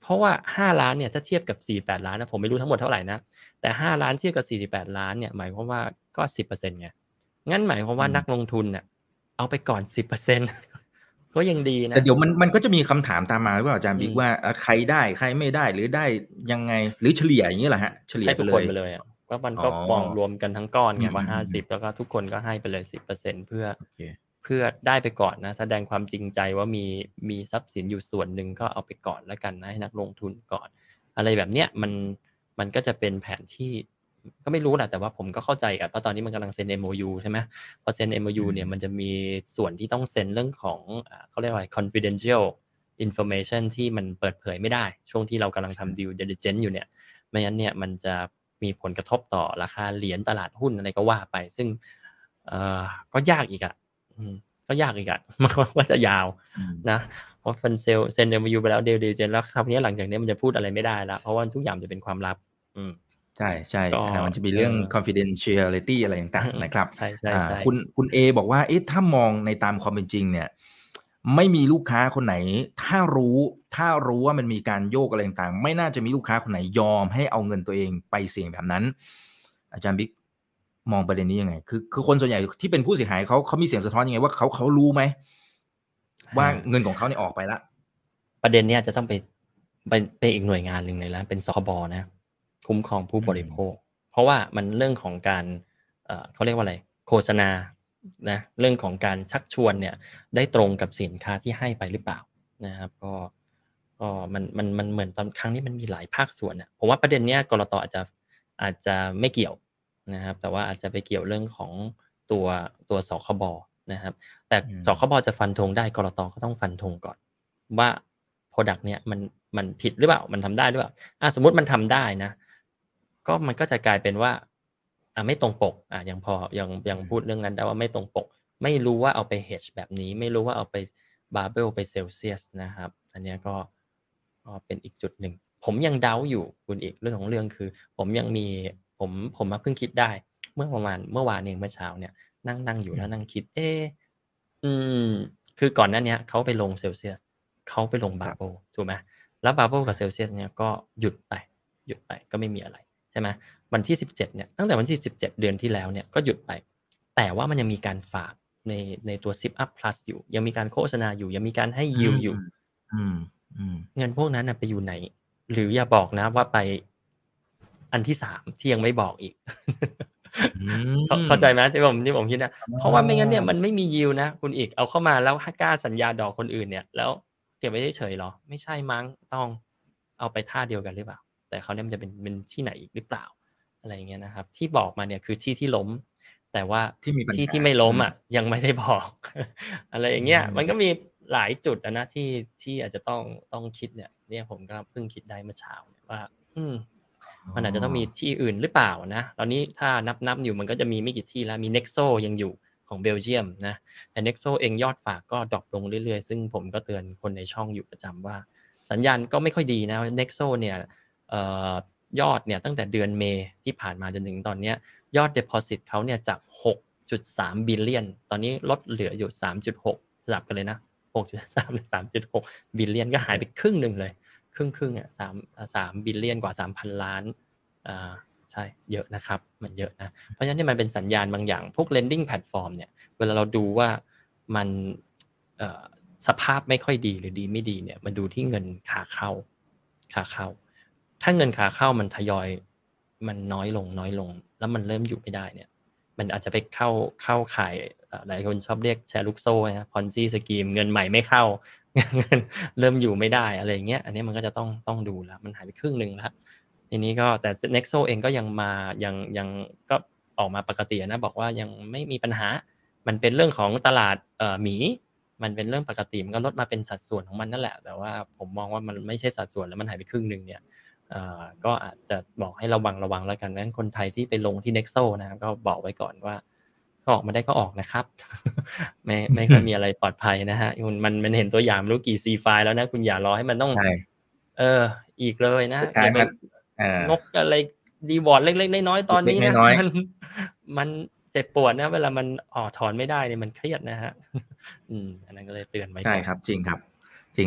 เพราะว่าห้าล้านเนี่ยถ้าเทียบกับสี่สิบแปดล้านนะผมไม่รู้ทั้งหมดเท่าไหร่นะแต่ห้าล้านเทียบกับสี่สิบแปดล้านเนี่ยหมายความว่าก็ สิบเปอร์เซ็นต์ ไงงั้นหมายความว่านักลงทุนน่ะเอาไปก่อน สิบเปอร์เซ็นต์ ก็ยังดีนะแต่เดี๋ยวมันมันก็จะมีคำถามตามมาหรือเปล่าอาจารย์บิ๊กอืมว่าเอ่อใครได้ใครไม่ได้หรือได้ยังไงหรือเฉลี่ยอย่างงี้เหรอครับเฉลี่ยให้ไปเลทุกคนยไปเลยอะก็มันอ๋อก็มองรวมกันทั้งก้อนอืไงว่าห้าสิบมๆๆๆแล้วก็ทุกคนก็ให้ไปเลย สิบเปอร์เซ็นต์ เพื่อโอเคเพื่อได้ไปก่อนนะแสดงความจริงใจว่ามีมีทรัพย์สินอยู่ส่วนหนึ่งก็เอาไปก่อนแล้วกันนะให้นักลงทุนก่อนอะไรแบบเนี้ยมันมันก็จะเป็นแผนที่ก็ไม่รู้แหละแต่ว่าผมก็เข้าใจอะเพราะตอนนี้มันกำลังเซ็น เอ็ม โอ ยู ใช่ไหมพอเซ็น เอ็ม โอ ยูอืมเนี่ยมันจะมีส่วนที่ต้องเซ็นเรื่องของอ่าเขาเรียกว่าอะไร confidential information ที่มันเปิดเผยไม่ได้ช่วงที่เรากำลังทำ due diligence อยู่เนี่ยไม่งั้นเนี่ยมันจะมีผลกระทบต่อราคาเหรียญตลาดหุ้นอะไรก็ว่าไปซึ่งเอ่อก็ยากอีกอะอืมก็ยากอีกอะ มันก็จะยาวอืมนะเพราะฟันเซลเซ็น เอ็ม โอ ยู ไปแล้ว due diligence แล้วคราวนี้หลังจากนี้มันจะพูดอะไรไม่ได้แล้วเพราะว่าทุกอย่างจะเป็นความลับอืมใช่ก็ๆอามันจะมีเอเรื่องอ confidentiality อะไรต่างๆนะครับใอ่าช่คุณๆๆคุณเอบอกว่าเอ๊ะถ้ามองในตามความเป็นจริงเนี่ยไม่มีลูกค้าคนไหนถ้ารู้ถ้ารู้ว่ามันมีการโยกอะไรต่างๆไม่น่าจะมีลูกค้าคนไหนยอมให้เอาเงินตัวเองไปเสี่ยงแบบนั้นอาจารย์บิ๊กมองประเด็นนี้ยังไงคือคือคนส่วนใหญ่ที่เป็นผู้เสียหายเขาเขามีเสียงสะท้อนยังไงว่าเขาเขารู้ไหมว่าอาเงินของเขาเนี่ยออกไปแล้วประเด็นเนี้ยจะต้องไปไปเป็นอีกหน่วยงานหนึ่งเลยนะเป็นสคบนะคุ้มครองผู้อืมบริโภคเพราะว่ามันเรื่องของการเอ่อเขาเรียกว่าอะไรโฆษณานะเรื่องของการชักชวนเนี่ยได้ตรงกับสินค้าที่ให้ไปหรือเปล่านะครับก็ก็มันมันมันเหมือนตอนครั้งนี้มันมีหลายภาคส่วนอะผมว่าประเด็นเนี้ยกลตอาจจะอาจจะไม่เกี่ยวนะครับแต่ว่าอาจจะไปเกี่ยวเรื่องของตัวตัวสคบนะครับแต่อืมสคบจะฟันธงได้กลตก็ต้องฟันธงก่อน ว่า Product เนี่ยมันมันผิดหรือเปล่ามันทำได้หรือเปล่าอาสมมุติมันทำได้นะก็มันก็จะกลายเป็นว่าอ่าไม่ตรงปกอ่ายังพอยังยังพูดเรื่องนั้นได้ว่าไม่ตรงปกไม่รู้ว่าเอาไป hedge แบบนี้ไม่รู้ว่าเอาไป Barbell ไป Celsius นะครับอันเนี้ยก็ก็เป็นอีกจุดหนึ่งผมยังเดาต์อยู่คุณเอกเรื่องของเรื่องคือผมยังมีผมผมมาเพิ่งคิดได้เมื่อประมาณเมื่อวานเองเมื่อเช้าเนี่ยนั่งนั่งอยู่อืมแล้วนั่งคิดเอ๊อืมคือก่อนหน้าเนี้ยเขาไปลง Celsius เขาไปลงครับ Bubble ถูกไหมแล้ว Bubble กับอา Celsius เนี่ยก็หยุดไปหยุดไปก็ไม่มีอะไรใช่ไหมวันที่สิบเจ็ดเนี่ยตั้งแต่วันที่สิบเจ็ดเดือนที่แล้วเนี่ยก็หยุดไปแต่ว่ามันยังมีการฝากในในตัว Zip Up Plus อยู่ยังมีการโฆษณาอยู่ยังมีการให้อื Yield มอยู่อืมอืมเงินพวกนั้นน่ะไปอยู่ไหนหรืออย่าบอกนะว่าไปอันที่สามที่ยังไม่บอกอีกอืเข้ามเข้าใจไหมที่ผมที่ผมคิดนะเพราะว่าไม่งั้นเนี่ยมันไม่มี yield นะคุณอีกเอาเข้ามาแล้วถ้ากล้าสัญญาดอกคนอื่นเนี่ยแล้วเก็บไว้เฉยๆเหรอไม่ใช่มั้งต้องเอาไปท่าเดียวกันหรือเปล่าแต่คราวเนี้ยมันจะเป็นเป็นที่ไหนอีกหรือเปล่าอะไรอย่างเงี้ยนะครับที่บอกมาเนี่ยคือที่ที่ล้มแต่ว่าที่มีปัญหาที่ที่ไม่ล้มอืมอะยังไม่ได้บอก อะไรออืย่างเงี้ยมันก็มมีหลายจุดอะนะที่ที่อาจจะต้องต้องคิดเนี่ยเนี่ยผมก็เพิ่งคิดได้เมื่อเช้าเนี่ยว่าอืมอ๋อมันอาจจะต้องมีที่อื่นหรือเปล่านะตอนนี้ถ้านับๆอยู่มันก็จะมีไม่กี่ที่แล้วมี Nexo ยังอยู่ของเบลเยียมนะแต่ Nexo เองยอดฝากก็ดร็อปลงเรื่อยๆซึ่งผมก็เตือนคนในช่องอยู่ประจำว่าสัญญาณก็ไม่ค่อยดีนะ Nexo เนี่ยเอ่อยอดเนี่ยตั้งแต่เดือนเมษายนที่ผ่านมาจนถึงตอนเนี้ยยอด deposit เขาเนี่ยจาก หกจุดสาม billion ตอนนี้ลดเหลืออยู่ สามจุดหก สลับกันเลยนะ หกจุดสาม หรือ สามจุดหก billion ก็หายไปครึ่งหนึ่งเลย ครึ่งครึ่งอ่ะสามสามบิลเลียนกว่าสามพันล้านอ่าใช่เยอะนะครับมันเยอะนะเพราะฉะนั้นเนี่ยมันเป็นสัญญาณบางอย่างพวก lending platform เนี่ยเวลาเราดูว่ามันเอ่อสภาพไม่ค่อยดีหรือดีไม่ดีเนี่ยมันดูที่เงินขาเข้าขาเข้าถ้าเงินขาเข้ามันทยอยมันน้อยลงน้อยลงแล้วมันเริ่มอยู่ไม่ได้เนี่ยมันอาจจะไปเข้าเข้าข่ายหลายคนชอบเรียกแชร์ลูกโซ่นะ Ponzi scheme เงินใหม่ไม่เข้า เริ่มอยู่ไม่ได้อะไรอย่างเงี้ยอันนี้มันก็จะต้องต้องดูแล้วมันหายไปครึ่งหนึ่งแล้วทีนี้ก็แต่ Nexo เองก็ยังมายังยังก็ออกมาปกตินะบอกว่ายังไม่มีปัญหามันเป็นเรื่องของตลาดเอ่อหมีมันเป็นเรื่องปกติมันก็ลดมาเป็นสัดส่วนของมันนั่นแหละแต่ว่าผมมองว่ามันไม่ใช่สัดส่วนแล้วมันหายไปครึ่งหนึ่งเนี่ยเอ่อก็อาจจะบอกให้ระวังระวังแล้วกันเพราะฉะนั้นคนไทยที่ไปลงที่ Nexo นะครับก็บอกไว้ก่อนว่าก็ออกมาได้ก็ออกนะครับ ไม่ไม่ค่อยมีอะไรปลอดภัยนะฮะคุณมันมันเห็นตัวอย่างไม่รู้กี่ซีไฟล์แล้วนะคุณอย่ารอให้มันต้องใช่เอออีกเลยนะอย่าไปสุดท้ายมันเอ่องกอะไรรีวอร์ดเล็กๆน้อยๆตอนเล็กนี้นะๆน้อยมันมันเจ็บปวดนะเวลามันอ่อถอนไม่ได้เนี่ยมันเครียดนะฮะอืมอันนั้นก็เลยเตือนไว้ๆใช่ก่อนครับจริงครับจริงครับ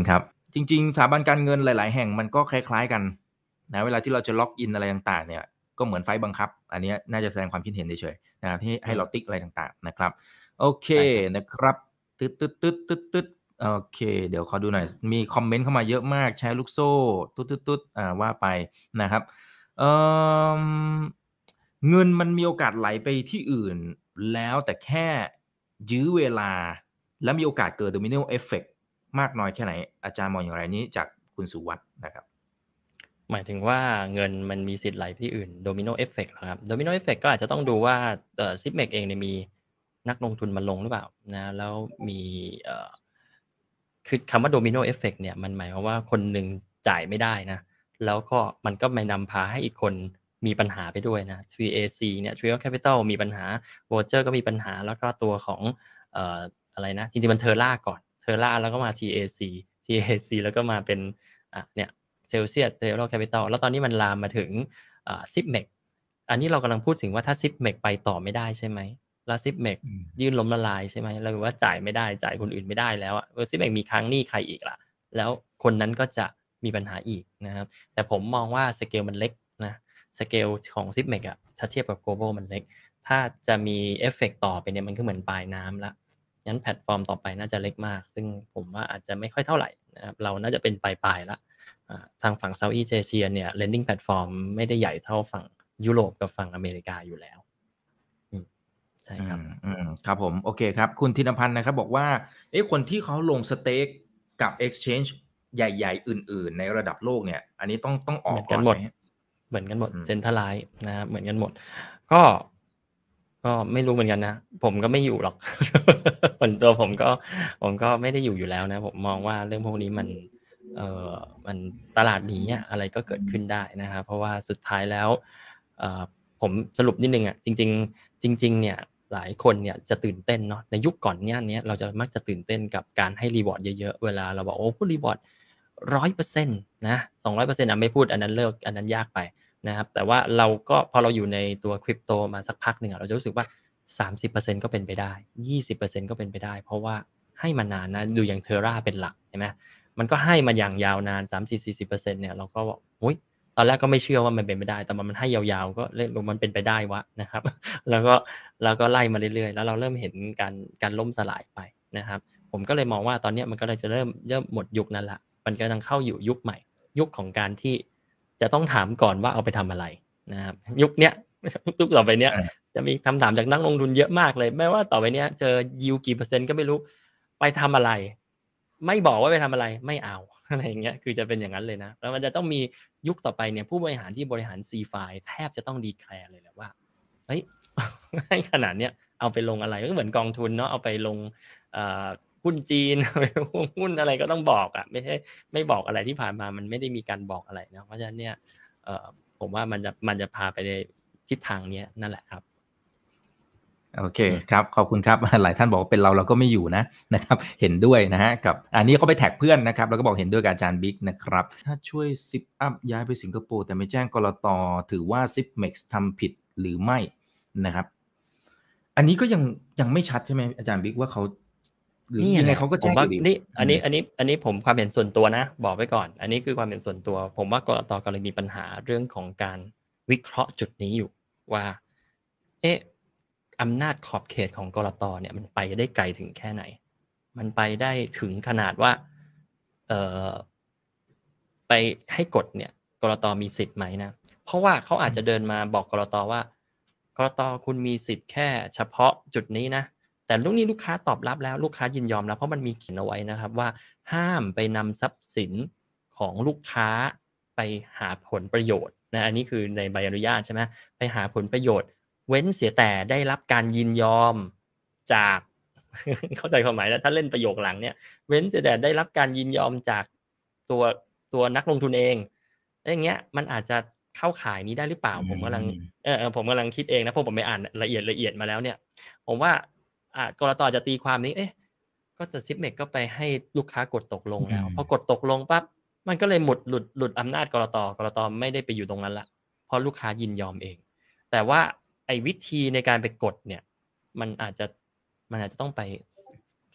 จริงๆสถาบันการเงินหลายๆแห่งมันก็คล้ายๆกันนะเวลาที่เราจะล็อกอินอะไรต่างๆเนี่ยก็เหมือนไฟล์บังคับอันนี้น่าจะแสดงความคิดเห็นเฉยๆนะครับที่อืให้เรามติ๊กอะไรต่างๆนะครับโอเคใช่ครับนะครับตึ๊ดตึ๊ดตึ๊ดตึ๊ดตึ๊ดโอเคเดี๋ยวขอดูหน่อยมีคอมเมนต์เข้ามาเยอะมากแชร์ลูกโซ่ตุ๊ดตุ๊ดๆๆอ่าว่าไปนะครับเอ่อเงินมันมีโอกาสไหลไปที่อื่นแล้วแต่แค่ยื้อเวลาและมีโอกาสเกิด Domino Effect มากน้อยแค่ไหนอาจารย์มองอย่างไรนี้จากคุณสุวัฒน์นะครับหมายถึงว่าเงินมันมีสิทธิ์ไหลไปที่อื่นโดมิโนเอฟเฟกต์เหรอครับโดมิโนเอฟเฟกต์ก็อาจจะต้องดูว่าเอ่อ Zipmec เองเนี่ยมีนักลงทุนมาลงหรือเปล่านะแล้วมีเอ่อคือคำว่าโดมิโนเอฟเฟกต์เนี่ยมันหมายความว่าคนหนึ่งจ่ายไม่ได้นะแล้วก็มันก็ไปนำพาให้อีกคนมีปัญหาไปด้วยนะ ทรี เอ ซี เนี่ย Trio Capital มีปัญหา Voyager ก็มีปัญหาแล้วก็ตัวของเอ่ออะไรนะจริงๆมัน Terra ก่อน Terra แล้วก็มา ที เอ ซี ที เอ ซี แล้วก็มาเป็นอ่ะเนี่ยเซลเซียสเซโรแคปิตอลแล้วตอนนี้มันลามมาถึงอ่าซิปเมกอันนี้เรากำลังพูดถึงว่าถ้าซิปเมกไปต่อไม่ได้ใช่ไหมแล้วซิปเมกอืมยื่นล้มละลายใช่ไหมหรือว่าจ่ายไม่ได้จ่ายคนอื่นไม่ได้แล้วอ่ะเออซิปเมกมีค้างหนี้ใครอีกล่ะแล้วคนนั้นก็จะมีปัญหาอีกนะครับแต่ผมมองว่าสเกลมันเล็กนะสเกลของซิปเมกอ่ะถ้าเทียบกับ global มันเล็กถ้าจะมีเอฟเฟกต์ต่อไปเนี่ยมันก็เหมือนปลายน้ำละงั้นแพลตฟอร์มต่อไปน่าจะเล็กมากซึ่งผมว่าอาจจะไม่ค่อยเท่าไหร่นะครับเราน่าจะเป็นปลายๆละ อ่าทางฝั่ง Southeast Asia เนี่ย lending platform ไม่ได้ใหญ่เท่าฝั่งยุโรปกับฝั่งอเมริกาอยู่แล้วอืมใช่อืครับมอืมครับผมโอเคครับคุณธินพันธ์นะครับบอกว่าเอ๊ะคนที่เขาลงสเต็กกับ Exchange ใหญ่ๆอื่นๆในระดับโลกเนี่ยอันนี้ต้องต้องอเหอมือนกันหมดกก่อนไหมเหมือนกันหมดอืม centralize นะครับเหมือนกันหมดก็ก็ไม่รู้เหมือนกันนะผมก็ไม่อยู่หรอกส่วนตัวผมก็ผมก็ไม่ได้อยู่อยู่แล้วนะผมมองว่าเรื่องพวกนี้มันเอ่อมันตลาดหนีอะอะไรก็เกิดขึ้นได้นะครับเพราะว่าสุดท้ายแล้วเอ่อผมสรุปนิดนึงอ่ะจริงๆจริงๆเนี่ยหลายคนเนี่ยจะตื่นเต้นเนาะในยุคก่อนเนี้ยเนี้ยเราจะมักจะตื่นเต้นกับการให้รีวอร์ดเยอะๆเวลาเราบอกโอ้พูดรีวอร์ดร้อยเปอร์เซ็นต์นะสองร้อยเปอร์เซ็นต์อ่ะไม่พูดอันนั้นเลิกอันนั้นยากไปนะครับแต่ว่าเราก็พอเราอยู่ในตัวคริปโตมาสักพักหนึ่งอ่ะเราจะรู้สึกว่าสามสิบเปอร์เซ็นต์ก็เป็นไปได้ยี่สิบเปอร์เซ็นต์ก็เป็นไปได้เพราะว่าให้มานานนะดูอย่าง Terra เป็นหลักเห็นไหมมันก็ให้มาอย่างยาวนาน สามสิบถึงสี่สิบเปอร์เซ็นต์ เนี่ยเราก็บอกอุ๊ยตอนแรกก็ไม่เชื่อว่ามันเป็นไปได้แต่มันให้ยาวๆก็เล่นมันเป็นไปได้วะนะครับ แล้วก็แล้วก็ไล่มาเรื่อยๆแล้วเราเริ่มเห็นการการล่มสลายไปนะครับผมก็เลยมองว่าตอนนี้มันก็เลยจะเริ่มเริ่มหมดยุคนั้นละมันกำลังเข้าอยู่ยุคใหม่ยุคของการที่จะต้องถามก่อนว่าเอาไปทำอะไรนะครับยุคเนี้ยยุคต่อไปเนี้ยจะมีคำถามจากนักลงทุนเยอะมากเลยไม่ว่าต่อไปเนี้ยเจอยิวกี่เปอร์เซ็นต์ก็ไม่รู้ไปทำอะไรไม่บอกว่าไปทำอะไรไม่เอาอะไรอย่างเงี้ยคือจะเป็นอย่างนั้นเลยนะแล้วมันจะต้องมียุคต่อไปเนี่ยผู้บริหารที่บริหาร ซี ไฟว์ แทบจะต้องดีแคลร์เลยแหละว่าเฮ้ย ให้ขนาดเนี้ยเอาไปลงอะไรก็เหมือนกองทุนเนาะเอาไปลงหุ้นจีน หุ้นอะไรก็ต้องบอกอ่ะไม่ใช่ไม่บอกอะไรที่ผ่านมามันไม่ได้มีการบอกอะไรนะเพราะฉะนั้นเนี่ยผมว่ามันจะมันจะพาไปในทิศทางนี้นั่นแหละครับโอเคครับขอบคุณครับ หลายท่านบอกว่าเป็นเราเราก็ไม่อยู่นะนะครับเห็นด้วยนะฮะกับอันนี้เขาไปแท็กเพื่อนนะครับแล้วก็บอกเห็นด้วยกับอาจารย์บิ๊กนะครับถ้าช่วยซิปอัพย้ายไปสิงคโปร์แต่ไม่แจ้งกลตถือว่า Zipmex ทำผิดหรือไม่นะครับอันนี้ก็ยังยังไม่ชัดใช่ไหมอาจารย์บิ๊กว่าเขาหรือนี่แหละยังไงเขาก็ผมว่าแจ้งอยู่ดีนี่อันนี้อันนี้อันนี้ผมความเห็นส่วนตัวนะบอกไว้ก่อนอันนี้คือความเห็นส่วนตัวผมว่ากลตกำลังมีปัญหาเรื่องของการวิเคราะห์จุดนี้อยู่ว่าเอ๊ะอำนาจขอบเขตของกลตเนี่ยมันไปได้ไกลถึงแค่ไหนมันไปได้ถึงขนาดว่าเอ่อไปให้กฎเนี่ยกลตมีสิทธิ์ไหมนะเพราะว่าเขาอาจจะเดินมาบอกกลตว่ากลตคุณมีสิทธิ์แค่เฉพาะจุดนี้นะ แต่ลูกนี้ลูกค้าตอบรับแล้วลูกค้ายินยอมแล้วเพราะมันมีเขียนเอาไว้นะครับว่าห้ามไปนำทรัพย์สินของลูกค้าไปหาผลประโยชน์นะอันนี้คือในใบอนุญาตใช่ไหมไปหาผลประโยชน์เว้นเสียแต่ได้รับการยินยอมจาก เข้าใจความหมายแล้วถ้าเล่นประโยคหลังเนี่ยเว้นเสียแต่ได้รับการยินยอมจากตัวตัวนักลงทุนเองอย่างเงี้ยมันอาจจะเข้าข่ายนี้ได้หรือเปล่าอืผมกำลังมเออผมกำลังคิดเองนะเพราะผมไปอ่านละเอียดละเอียดมาแล้วเนี่ยผมว่า อ่ากลตจะตีความนี้เอ๊ะก็จะซิปเมกก็ไปให้ลูกค้ากดตกลงอืแล้วพอกมดตกลงปั๊บมันก็เลยหมดหลุดหลุดอำนาจกลตกลตไม่ได้ไปอยู่ตรงนั้นละเพราะลูกค้ายินยอมเองแต่ว่าไอ้วิธีในการไปกดเนี่ยมันอาจจะมันอาจจะต้องไป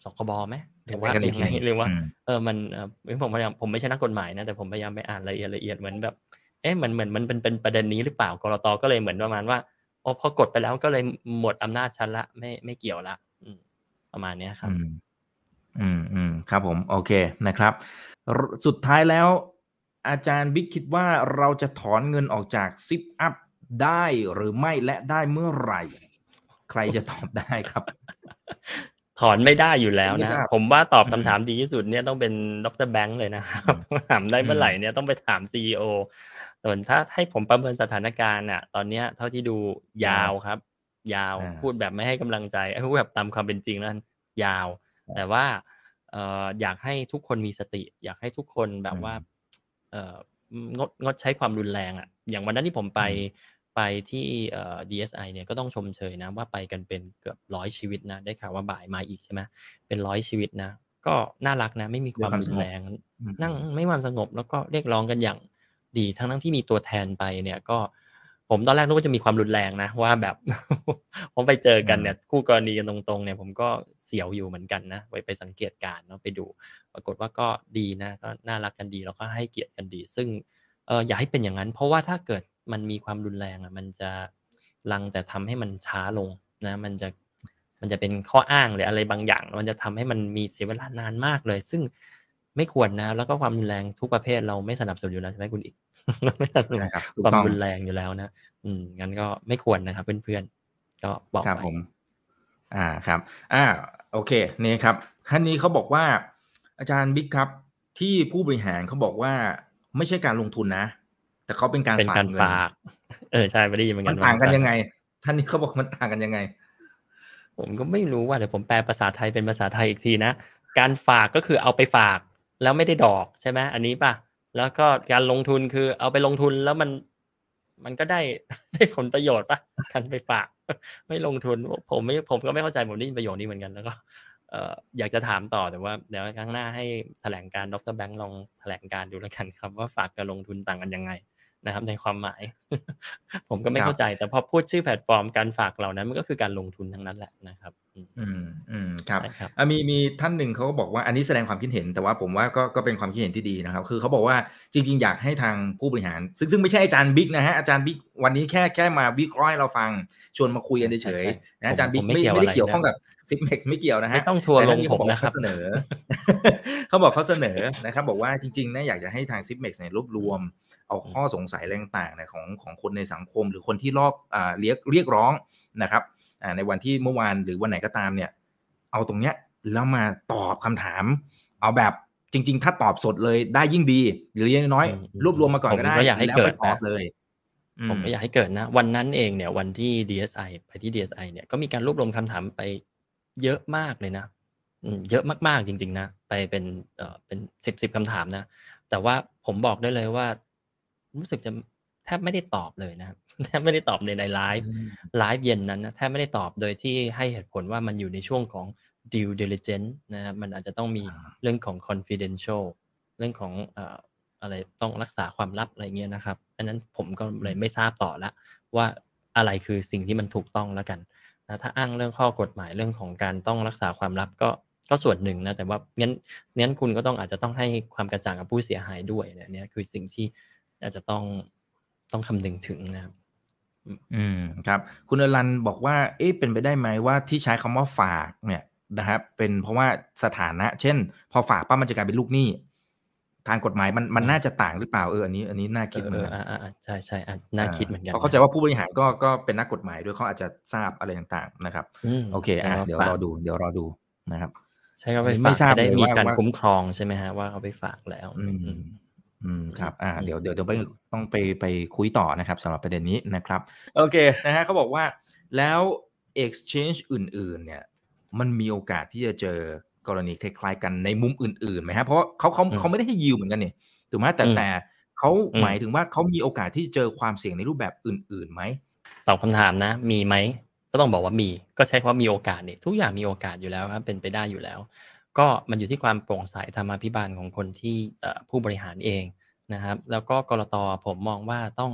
สคบไหมหรือไปว่ากันอียักงทีไงหรือว่าอืมเออมันเอ่อผมพยายามผมไม่ใช่นักกฎหมายนะแต่ผมพยายามไปอ่านรายละเอียดๆเหมือนแบบเอ๊ะเหมือนเหมือนมันเป็นเป็นประเด็นนี้หรือเปล่ากลตก็เลยเหมือนประมาณว่าอ๋อพอกดไปแล้วก็เลยหมดอำนาจฉันแล้วไม่ไม่เกี่ยวแล้วอืมประมาณเนี้ยครับอืม อืมอืมครับผมโอเคนะครับรสุดท้ายแล้วอาจารย์บิ๊กคิดว่าเราจะถอนเงินออกจาก Zip Up ได้หรือไม่และได้เมื่อไหร่ใครจะตอบได้ครับถอนไม่ได้อยู่แล้วนะผมไม่ทราบผมว่าตอบอืมคำถามดีที่สุดเนี่ยต้องเป็นดรแบงค์เลยนะครัอืบมถามได้อืมเมื่อไหร่เนี่ยต้องไปถามซีอีโอส่วนถ้าให้ผมประเมินสถานการณ์น่ะตอนเนี้ยเท่าที่ดูยาวยาวครับยาวอาพูดแบบไม่ให้กำลังใจเอ๊ยพูดแบบตามความเป็นจริงแล้วกันยาวแต่ว่าเอ่ออยากให้ทุกคนมีสติอยากให้ทุกคนแบบว่าอืมเอ่องดงดใช้ความรุนแรงอะอย่างวันนั้นที่ผมไปอืมไปที่เอ่อ ดี เอส ไอ เนี่ยก็ต้องชมเชยนะว่าไปกันเป็นเกือบร้อยชีวิตนะได้ข่าวว่าบ่ายมาอีกใช่ไหมเป็นร้อยชีวิตนะก็น่ารักนะไม่มีความด้วยความสงบรุนแรงอืนั่งมไม่มีความสงบแล้วก็เรียกร้องกันอย่างดีทั้งๆที่มีตัวแทนไปเนี่ยก็ผมตอนแรกนึกว่าจะมีความรุนแรงนะว่าแบบ ผมไปเจออืมกันเนี่ยคู่กรณีกันตรงๆเนี่ยผมก็เสียวอยู่เหมือนกันนะไปไปสังเกตการณ์เนาะไปดูปรากฏว่าก็ดีนะก็น่ารักกันดีแล้วก็ให้เกียรติกันดีซึ่ง เอออยากให้เป็นอย่างนั้นเพราะว่าถ้าเกิดมันมีความรุนแรงอะมันจะรังแต่ทำให้มันช้าลงนะมันจะมันจะเป็นข้ออ้างหรืออะไรบางอย่างมันจะทำให้มันมีเสียเวลานานมากเลยซึ่งไม่ควรนะแล้วก็ความรุนแรงทุกประเภทเราไม่สนับสนุนอยู่แล้วใช่ไหมคุณอีกเราไม่สนับสนุนใช่ครับถูความกต้องรุนแรงอยู่แล้วนะอืมงั้นก็ไม่ควรนะครับเพื่อนๆก็บอกไว้ครับผมอาครับอาโอเคนี่ครับขั้นนี้เขาบอกว่าอาจารย์บิ๊กครับที่ผู้บริหารเขาบอกว่าไม่ใช่การลงทุนนะแต่เขาเป็นการเป็นการฝากเงินฝากเออใช่ไม่ได้ยินเหมือนมันกันว่าต่างกันยังไงเป็นฝากท่านนี้เขาบอกมันต่างกันยังไงผมก็ไม่รู้ว่าเดี๋ยวผมแปลภาษาไทยเป็นภาษาไทยอีกทีนะการฝากก็คือเอาไปฝากแล้วไม่ได้ดอกใช่ไหมอันนี้เปล่าแล้วก็การลงทุนคือเอาไปลงทุนแล้วมันมันก็ได้ได้ผลประโยชน์เปล่าการไปฝากไม่ลงทุนผมไม่ผมก็ไม่เข้าใจผมได้ยินประโยคนี้เหมือนกันแล้วก็เอ่ออยากจะถามต่อแต่ว่าเดี๋ยวครั้งหน้าให้แถลงการณ์ดรแบงค์ลองแถลงการณ์ดูแล้วกันครับว่าฝากกับลงทุนต่างกันยังไงนะครับในความหมาย ผมก็คไม่รับเข้าใจแต่พอพูดชื่อแพลตฟอร์มการฝากเหล่านั้นมันก็คือการลงทุนทั้งนั้นแหละนะครับอืมอืมอืมครับใช่ครับอ่ามีมีท่านหนึ่งเขาก็บอกว่าอันนี้แสดงความคิดเห็นแต่ว่าผมว่าก็ก็เป็นความคิดเห็นที่ดีนะครับคือเขาบอกว่าจริงๆอยากให้ทางผู้บริหารซึ่งซึ่งไม่ใช่อาจารย์บิ๊กนะอาจารย์บิ๊กวันนี้แค่แค่มาวิเคราะห์ให้เราฟังชวนมาคุยกันเฉยใช่ๆนะๆผมอาจารย์บิ๊กผมไม่เกี่ยวไม่ไม่ได้อะไรนะเกี่ยวข้องกับ Zipex ไม่เกี่ยวนะไม่ฮะต้องทัวร์ลงแต่ท่านนี้เขาบอกผมนะครับว่าเขาเสนอเขาบอกเขาเสนอนะครับบอกว่าจริงๆนะอยากจะให้ทาง Zipex เนี่ยรวบรวมเอาอืมข้อสงสัยอะไรต่างๆเนี่ยของของคนในสังคมหรือคนที่รอบอ่าเรียกเรียกร้องนะครับอ่าในวันที่เมื่อวานหรือวันไหนก็ตามเนี่ย เอาตรงเนี้ยแล้วมาตอบคำถามเอาแบบจริงๆถ้าตอบสดเลยได้ยิ่งดีหรืออย่างน้อยอืๆรวบรวมมาก่อนก็ได้มๆๆผมก็อยากให้แล้วค่อยตอเกิดนะบเลยอืมผมก็อยากให้เกิดนะวันนั้นเองเนี่ยวันที่ ดี เอส ไอ ไปที่ ดี เอส ไอ เนี่ยก็มีการรวบรวมคำถามไปเยอะมากเลยนะอืมเยอะมากๆจริงๆนะไปเป็นเอ่อเป็นสิบๆคำถามนะแต่ว่าผมบอกได้เลยว่ารู้สึกจะแทบไม่ได้ตอบเลยนะครับแทบไม่ได้ตอบในในไลอืฟ์มไลฟ์เย็นนั้นนะแทบไม่ได้ตอบโดยที่ให้เหตุผลว่ามันอยู่ในช่วงของ due diligence นะครับมันอาจจะต้องมีอาเรื่องของ confidential เรื่องของเอ่อ อะไรต้องรักษาความลับอะไรเงี้ยนะครับอันนั้นผมก็อืมเลยไม่ทราบต่อแล้วว่าอะไรคือสิ่งที่มันถูกต้องแล้วกันนะถ้าอ้างเรื่องข้อกฎหมายเรื่องของการต้องรักษาความลับก็ก็ส่วนหนึ่งนะแต่ว่างั้นงั้นคุณก็ต้องอาจจะต้องให้ความกระจ่างกับผู้เสียหายด้วยเนี่ยอันเนี้ยคือสิ่งที่อาจจะต้องต้องคำนึงถึงนะครับอืมอืมครับคุณอรันบอกว่าเอ๊ะเป็นไปได้ไหมว่าที่ใช้คำว่าฝากเนี่ยนะครับเป็นเพราะว่าสถานะเช่นพอฝากปั๊บมันจะกลายเป็นลูกหนี้ทางกฎหมายมันมันน่าจะอาต่างหรือเปล่าเอออันนี้อันนี้น่าเอคิดเหมือนอกันๆอาๆๆใช่ๆอาน่าอาคิดเหมือนเพราะเข้าใจกันนะครับว่าผู้บริหารก็ก็เป็นนักกฎหมายด้วยเขาอาจจะทราบอะไรต่างๆนะครับอืมโอเคใช้อาคำว่าฝากเดี๋ยวรอดูเดี๋ยวรอดูนะครับใช้คำว่าไปอันนี้ไม่ฝากจะได้ทราบเลยมีการว่าว่าคุ้มครองใช่ไหมครับว่าเขาไปฝากแล้วอืมอืมอืมอืครับอามเดี๋ยวเดี๋ยวเดี๋ยวไปๆอืมต้องไปไปคุยต่อนะครับสำหรับประเด็นนี้นะครับโอเคนะครับเขาบอกว่าแล้ว exchange อื่นๆเนี่ยมันมีโอกาสที่จะเจอกรณีคล้ายๆกันในมุมอื่นๆไหมครับเพราะว่าเขาเขาอืมเขาไม่ได้ให้ yield เหมือนกันนี่ถูกไหมแต่อืมแต่เขาอืมหมายถึงว่าเขามีโอกาสที่จะเจอความเสี่ยงในรูปแบบอื่นๆไหมตอบคำถามนะมีไหมก็ต้องบอกว่ามีก็ใช้คำว่ามีโอกาสนี่ทุกอย่างมีโอกาสอยู่แล้วครับเป็นไปได้อยู่แล้วก็มันอยู่ที่ความโปร่งใสธรรมาภิบาลของคนที่เอ่อผู้บริหารเองนะครับแล้วก็กลตผมมองว่าต้อง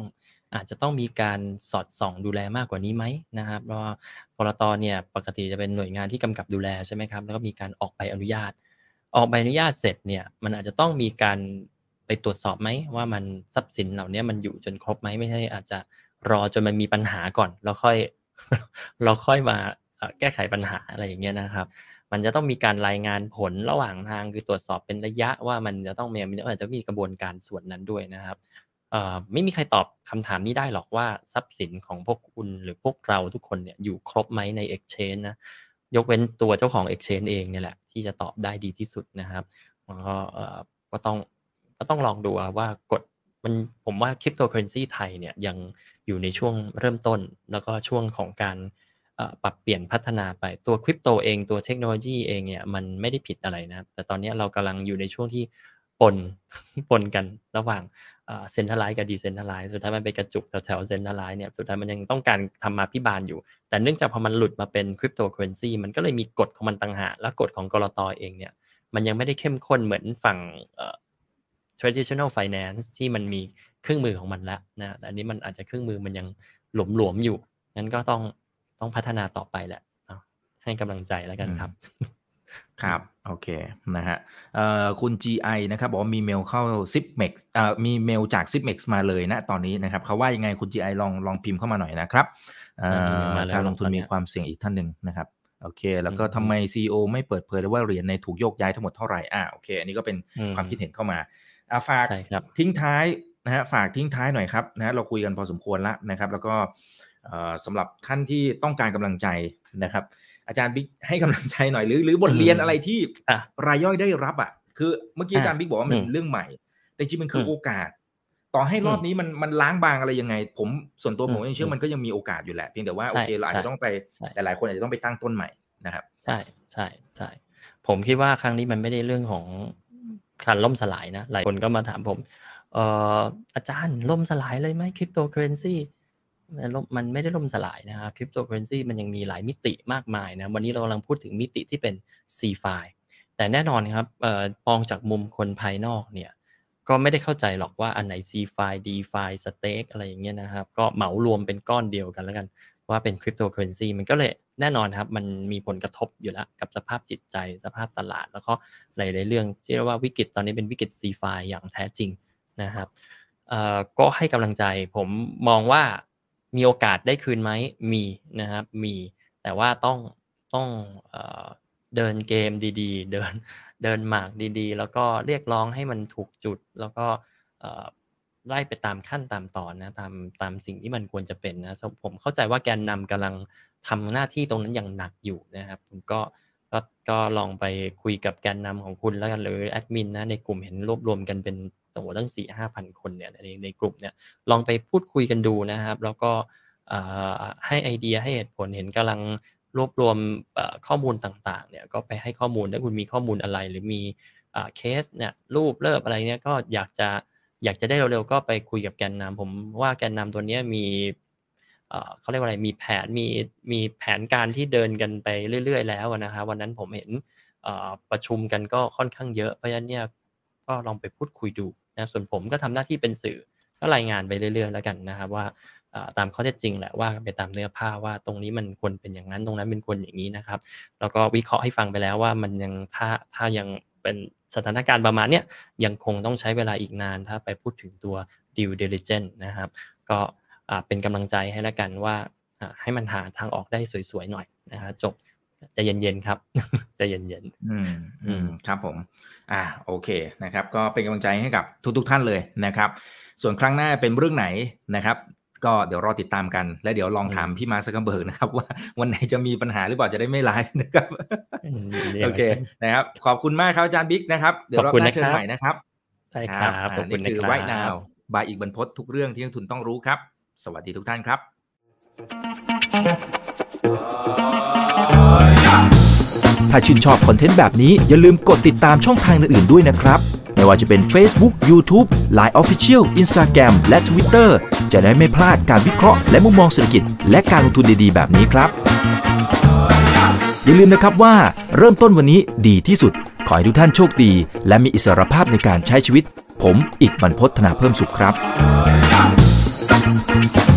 อาจจะต้องมีการสอดส่องดูแลมากกว่านี้ไหมนะครับเพราะว่ากลต.เนี่ยปกติจะเป็นหน่วยงานที่กำกับดูแลใช่ไหมครับแล้วก็มีการออกใบอนุญาตออกใบอนุญาตเสร็จเนี่ยมันอาจจะต้องมีการไปตรวจสอบไหมว่ามันทรัพย์สินเหล่านี้มันอยู่จนครบไหมไม่ใช่อาจจะรอจนมันมีปัญหาก่อนแล้วค่อย เราค่อยมาแก้ไขปัญหาอะไรอย่างเงี้ยนะครับมันจะต้องมีการรายงานผลระหว่างทางคือตรวจสอบเป็นระยะว่ามันจะต้องมีมันอาจจะมีกระบวนการส่วนนั้นด้วยนะครับเอ่อไม่มีใครตอบคำถามนี้ได้หรอกว่าทรัพย์สินของพวกคุณหรือพวกเราทุกคนเนี่ยอยู่ครบไหมใน Exchange นะยกเว้นตัวเจ้าของ Exchange เองเนี่ยแหละที่จะตอบได้ดีที่สุดนะครับก็เอ่อก็ต้องก็ต้องลองดูว่ากฎมันผมว่า Cryptocurrency ไทยเนี่ยยังอยู่ในช่วงเริ่มต้นแล้วก็ช่วงของการปรับเปลี่ยนพัฒนาไปตัวคริปโตเองตัวเทคโนโลยีเองเนี่ยมันไม่ได้ผิดอะไรนะแต่ตอนนี้เรากำลังอยู่ในช่วงที่ปนปนกันระหว่างเซ็นทรัลไลซ์กับดีเซ็นทรัลไลซ์สุดท้ายมันไปกระจุกแถวๆเซ็นทรัลไลซ์เนี่ยสุดท้ายมันยังต้องการทำมาพิบาลอยู่แต่เนื่องจากพอมันหลุดมาเป็นคริปโตเคอเรนซีมันก็เลยมีกฎของมันต่างหากและกฎของกลต.เองเนี่ยมันยังไม่ได้เข้มข้นเหมือนฝั่งtraditional finance ที่มันมีเครื่องมือของมันแล้วนะแต่อันนี้มันอาจจะเครื่องมือมันยังหลวมๆอยู่งั้นก็ต้องต้องพัฒนาต่อไปแหละให้กำลังใจแล้วกันครับครับโอเคนะฮะคุณ จี ไอ นะครับบอกว่ามีเมลเข้า Zipmex เอ่อมีเมลจาก Zipmex มาเลยนะตอนนี้นะครับเขาว่ายังไงคุณ จี ไอ ลองลองพิมพ์เข้ามาหน่อยนะครับการลงทุนมีความเสี่ยงอีกท่านหนึ่งนะครับโอเคแล้วก็ทำไม ซี อี โอ ไม่เปิดเผยเลยว่าเหรียญในถูกโยกย้ายทั้งหมดเท่าไหร่อ่าโอเคอันนี้ก็เป็นความคิดเห็นเข้ามาอ่าฝากทิ้งท้ายนะฮะฝากทิ้งท้ายหน่อยครับนะเราคุยกันพอสมควรแล้วนะครับแล้วก็สำหรับท่านที่ต้องการกำลังใจนะครับอาจารย์บิ๊กให้กำลังใจหน่อยหรือหรือบทเรียนอะไรที่รายย่อยได้รับอ่ะคือเมื่อกี้อาจารย์บิ๊กบอกว่ามันเป็นเรื่องใหม่แต่จริงมันคือโอกาสต่อให้รอบนี้มันมันล้างบางอะไรยังไงผมส่วนตัวผมยังเชื่อมันก็ยังมีโอกาสอยู่แหละเพียงแต่ว่าโอเคเราอาจจะต้องไปหลายๆคนอาจจะต้องไปตั้งต้นใหม่นะครับใช่ใช่ใช่ผมคิดว่าครั้งนี้มันไม่ได้เรื่องของการล่มสลายนะหลายคนก็มาถามผมเอ่ออาจารย์ล่มสลายเลยไหมคริปโตเคอเรนซีมันไม่ได้ล่มสลายนะครับคริปโตเคอเรนซีมันยังมีหลายมิติมากมายนะวันนี้เรากำลังพูดถึงมิติที่เป็น ซี-Fi แต่แน่นอนครับเอ่อมองจากมุมคนภายนอกเนี่ยก็ไม่ได้เข้าใจหรอกว่าอันไหน ซี-Fi DeFi Stake อะไรอย่างเงี้ยนะครับก็เหมารวมเป็นก้อนเดียวกันแล้วกันว่าเป็นคริปโตเคอเรนซีมันก็เลยแน่นอนครับมันมีผลกระทบอยู่แล้วกับสภาพจิตใจสภาพตลาดแล้วก็หลายๆเรื่องที่เรียกว่าวิกฤตตอนนี้เป็นวิกฤต ซี-Fi อย่างแท้จริงนะครับเอ่อก็ให้กำลังใจผมมองว่ามีโอกาสได้คืนไหมมีนะครับมีแต่ว่าต้องต้องเอ่อเดินเกมดีๆเดินเดินหมากดีๆแล้วก็เรียกร้องให้มันถูกจุดแล้วก็เอ่อไล่ไปตามขั้นตามตอนนะตามตามสิ่งที่มันควรจะเป็นนะผมเข้าใจว่าแกนนำกำลังทำหน้าที่ตรงนั้นอย่างหนักอยู่นะครับผมก็ก็ก็ลองไปคุยกับแกนนำของคุณแล้วกันหรือแอดมินนะในกลุ่มเห็นรวบรวมกันเป็นโอ้โหตั้ง สี่ถึงห้าพัน คนเนี่ยในในกลุ่มเนี่ยลองไปพูดคุยกันดูนะครับแล้วก็ให้ไอเดียให้เหตุผลเห็นกำลังรวบรวมข้อมูลต่างๆเนี่ยก็ไปให้ข้อมูลถ้าคุณมีข้อมูลอะไรหรือมีเคสเนี่ยรูปเลิฟอะไรเนี่ยก็อยากจะอยากจะได้เร็วๆก็ไปคุยกับแกนนำผมว่าแกนนำตัวนี้มีเขาเรียกว่าอะไรมีแผนมีมีแผนการที่เดินกันไปเรื่อยๆแล้วนะครับวันนั้นผมเห็นประชุมกันก็ค่อนข้างเยอะเพราะฉะนั้นเนี่ยก็ลองไปพูดคุยดูนะส่วนผมก็ทำหน้าที่เป็นสื่อก็รายงานไปเรื่อยๆแล้วกันนะครับว่าตามข้อเท็จจริงแหละว่าไปตามเนื้อผ้าว่าตรงนี้มันควรเป็นอย่างนั้นตรงนั้นเป็นควรอย่างนี้นะครับแล้วก็วิเคราะห์ให้ฟังไปแล้วว่ามันยังถ้าถ้ายังเป็นสถานการณ์ประมาณเนี้ยยังคงต้องใช้เวลาอีกนานถ้าไปพูดถึงตัว due diligence นะครับก็เป็นกำลังใจให้แล้วกันว่าให้มันหาทางออกได้สวยๆหน่อยนะฮะจบใจเย็นๆครับใจเย็นๆอืมอืมครับผมอ่าโอเคนะครับก็เป็นกำลังใจให้กับทุกๆท่านเลยนะครับส่วนครั้งหน้าเป็นเรื่องไหนนะครับก็เดี๋ยวรอติดตามกันและเดี๋ยวลองถามพี่มาร์ค ซักเคอร์เบิร์กนะครับว่าวันไหนจะมีปัญหาหรือเปล่าจะได้ไม่ไลฟ์นะครับโอเคนะครับขอบคุณมากครับอาจารย์บิ๊กนะครับเดี๋ยวรอบหน้าเชิญใหม่นะครับใช่ครับขอบคุณนะครับ Right Now บายอีกบรรพตทุกเรื่องที่นักทุนต้องรู้ครับสวัสดีทุกท่านครับถ้าชื่นชอบคอนเทนต์แบบนี้อย่าลืมกดติดตามช่องทางอื่นๆด้วยนะครับไม่ว่าจะเป็น Facebook, YouTube, ไลน์ Official, Instagram และ Twitter จะได้ไม่พลาดการวิเคราะห์และมุมมองเศรษฐกิจและการลงทุนดีๆแบบนี้ครับอย่าลืมนะครับว่าเริ่มต้นวันนี้ดีที่สุดขอให้ทุกท่านโชคดีและมีอิสรภาพในการใช้ชีวิตผมอีกบรรพต ธนาเพิ่มสุขครับครับ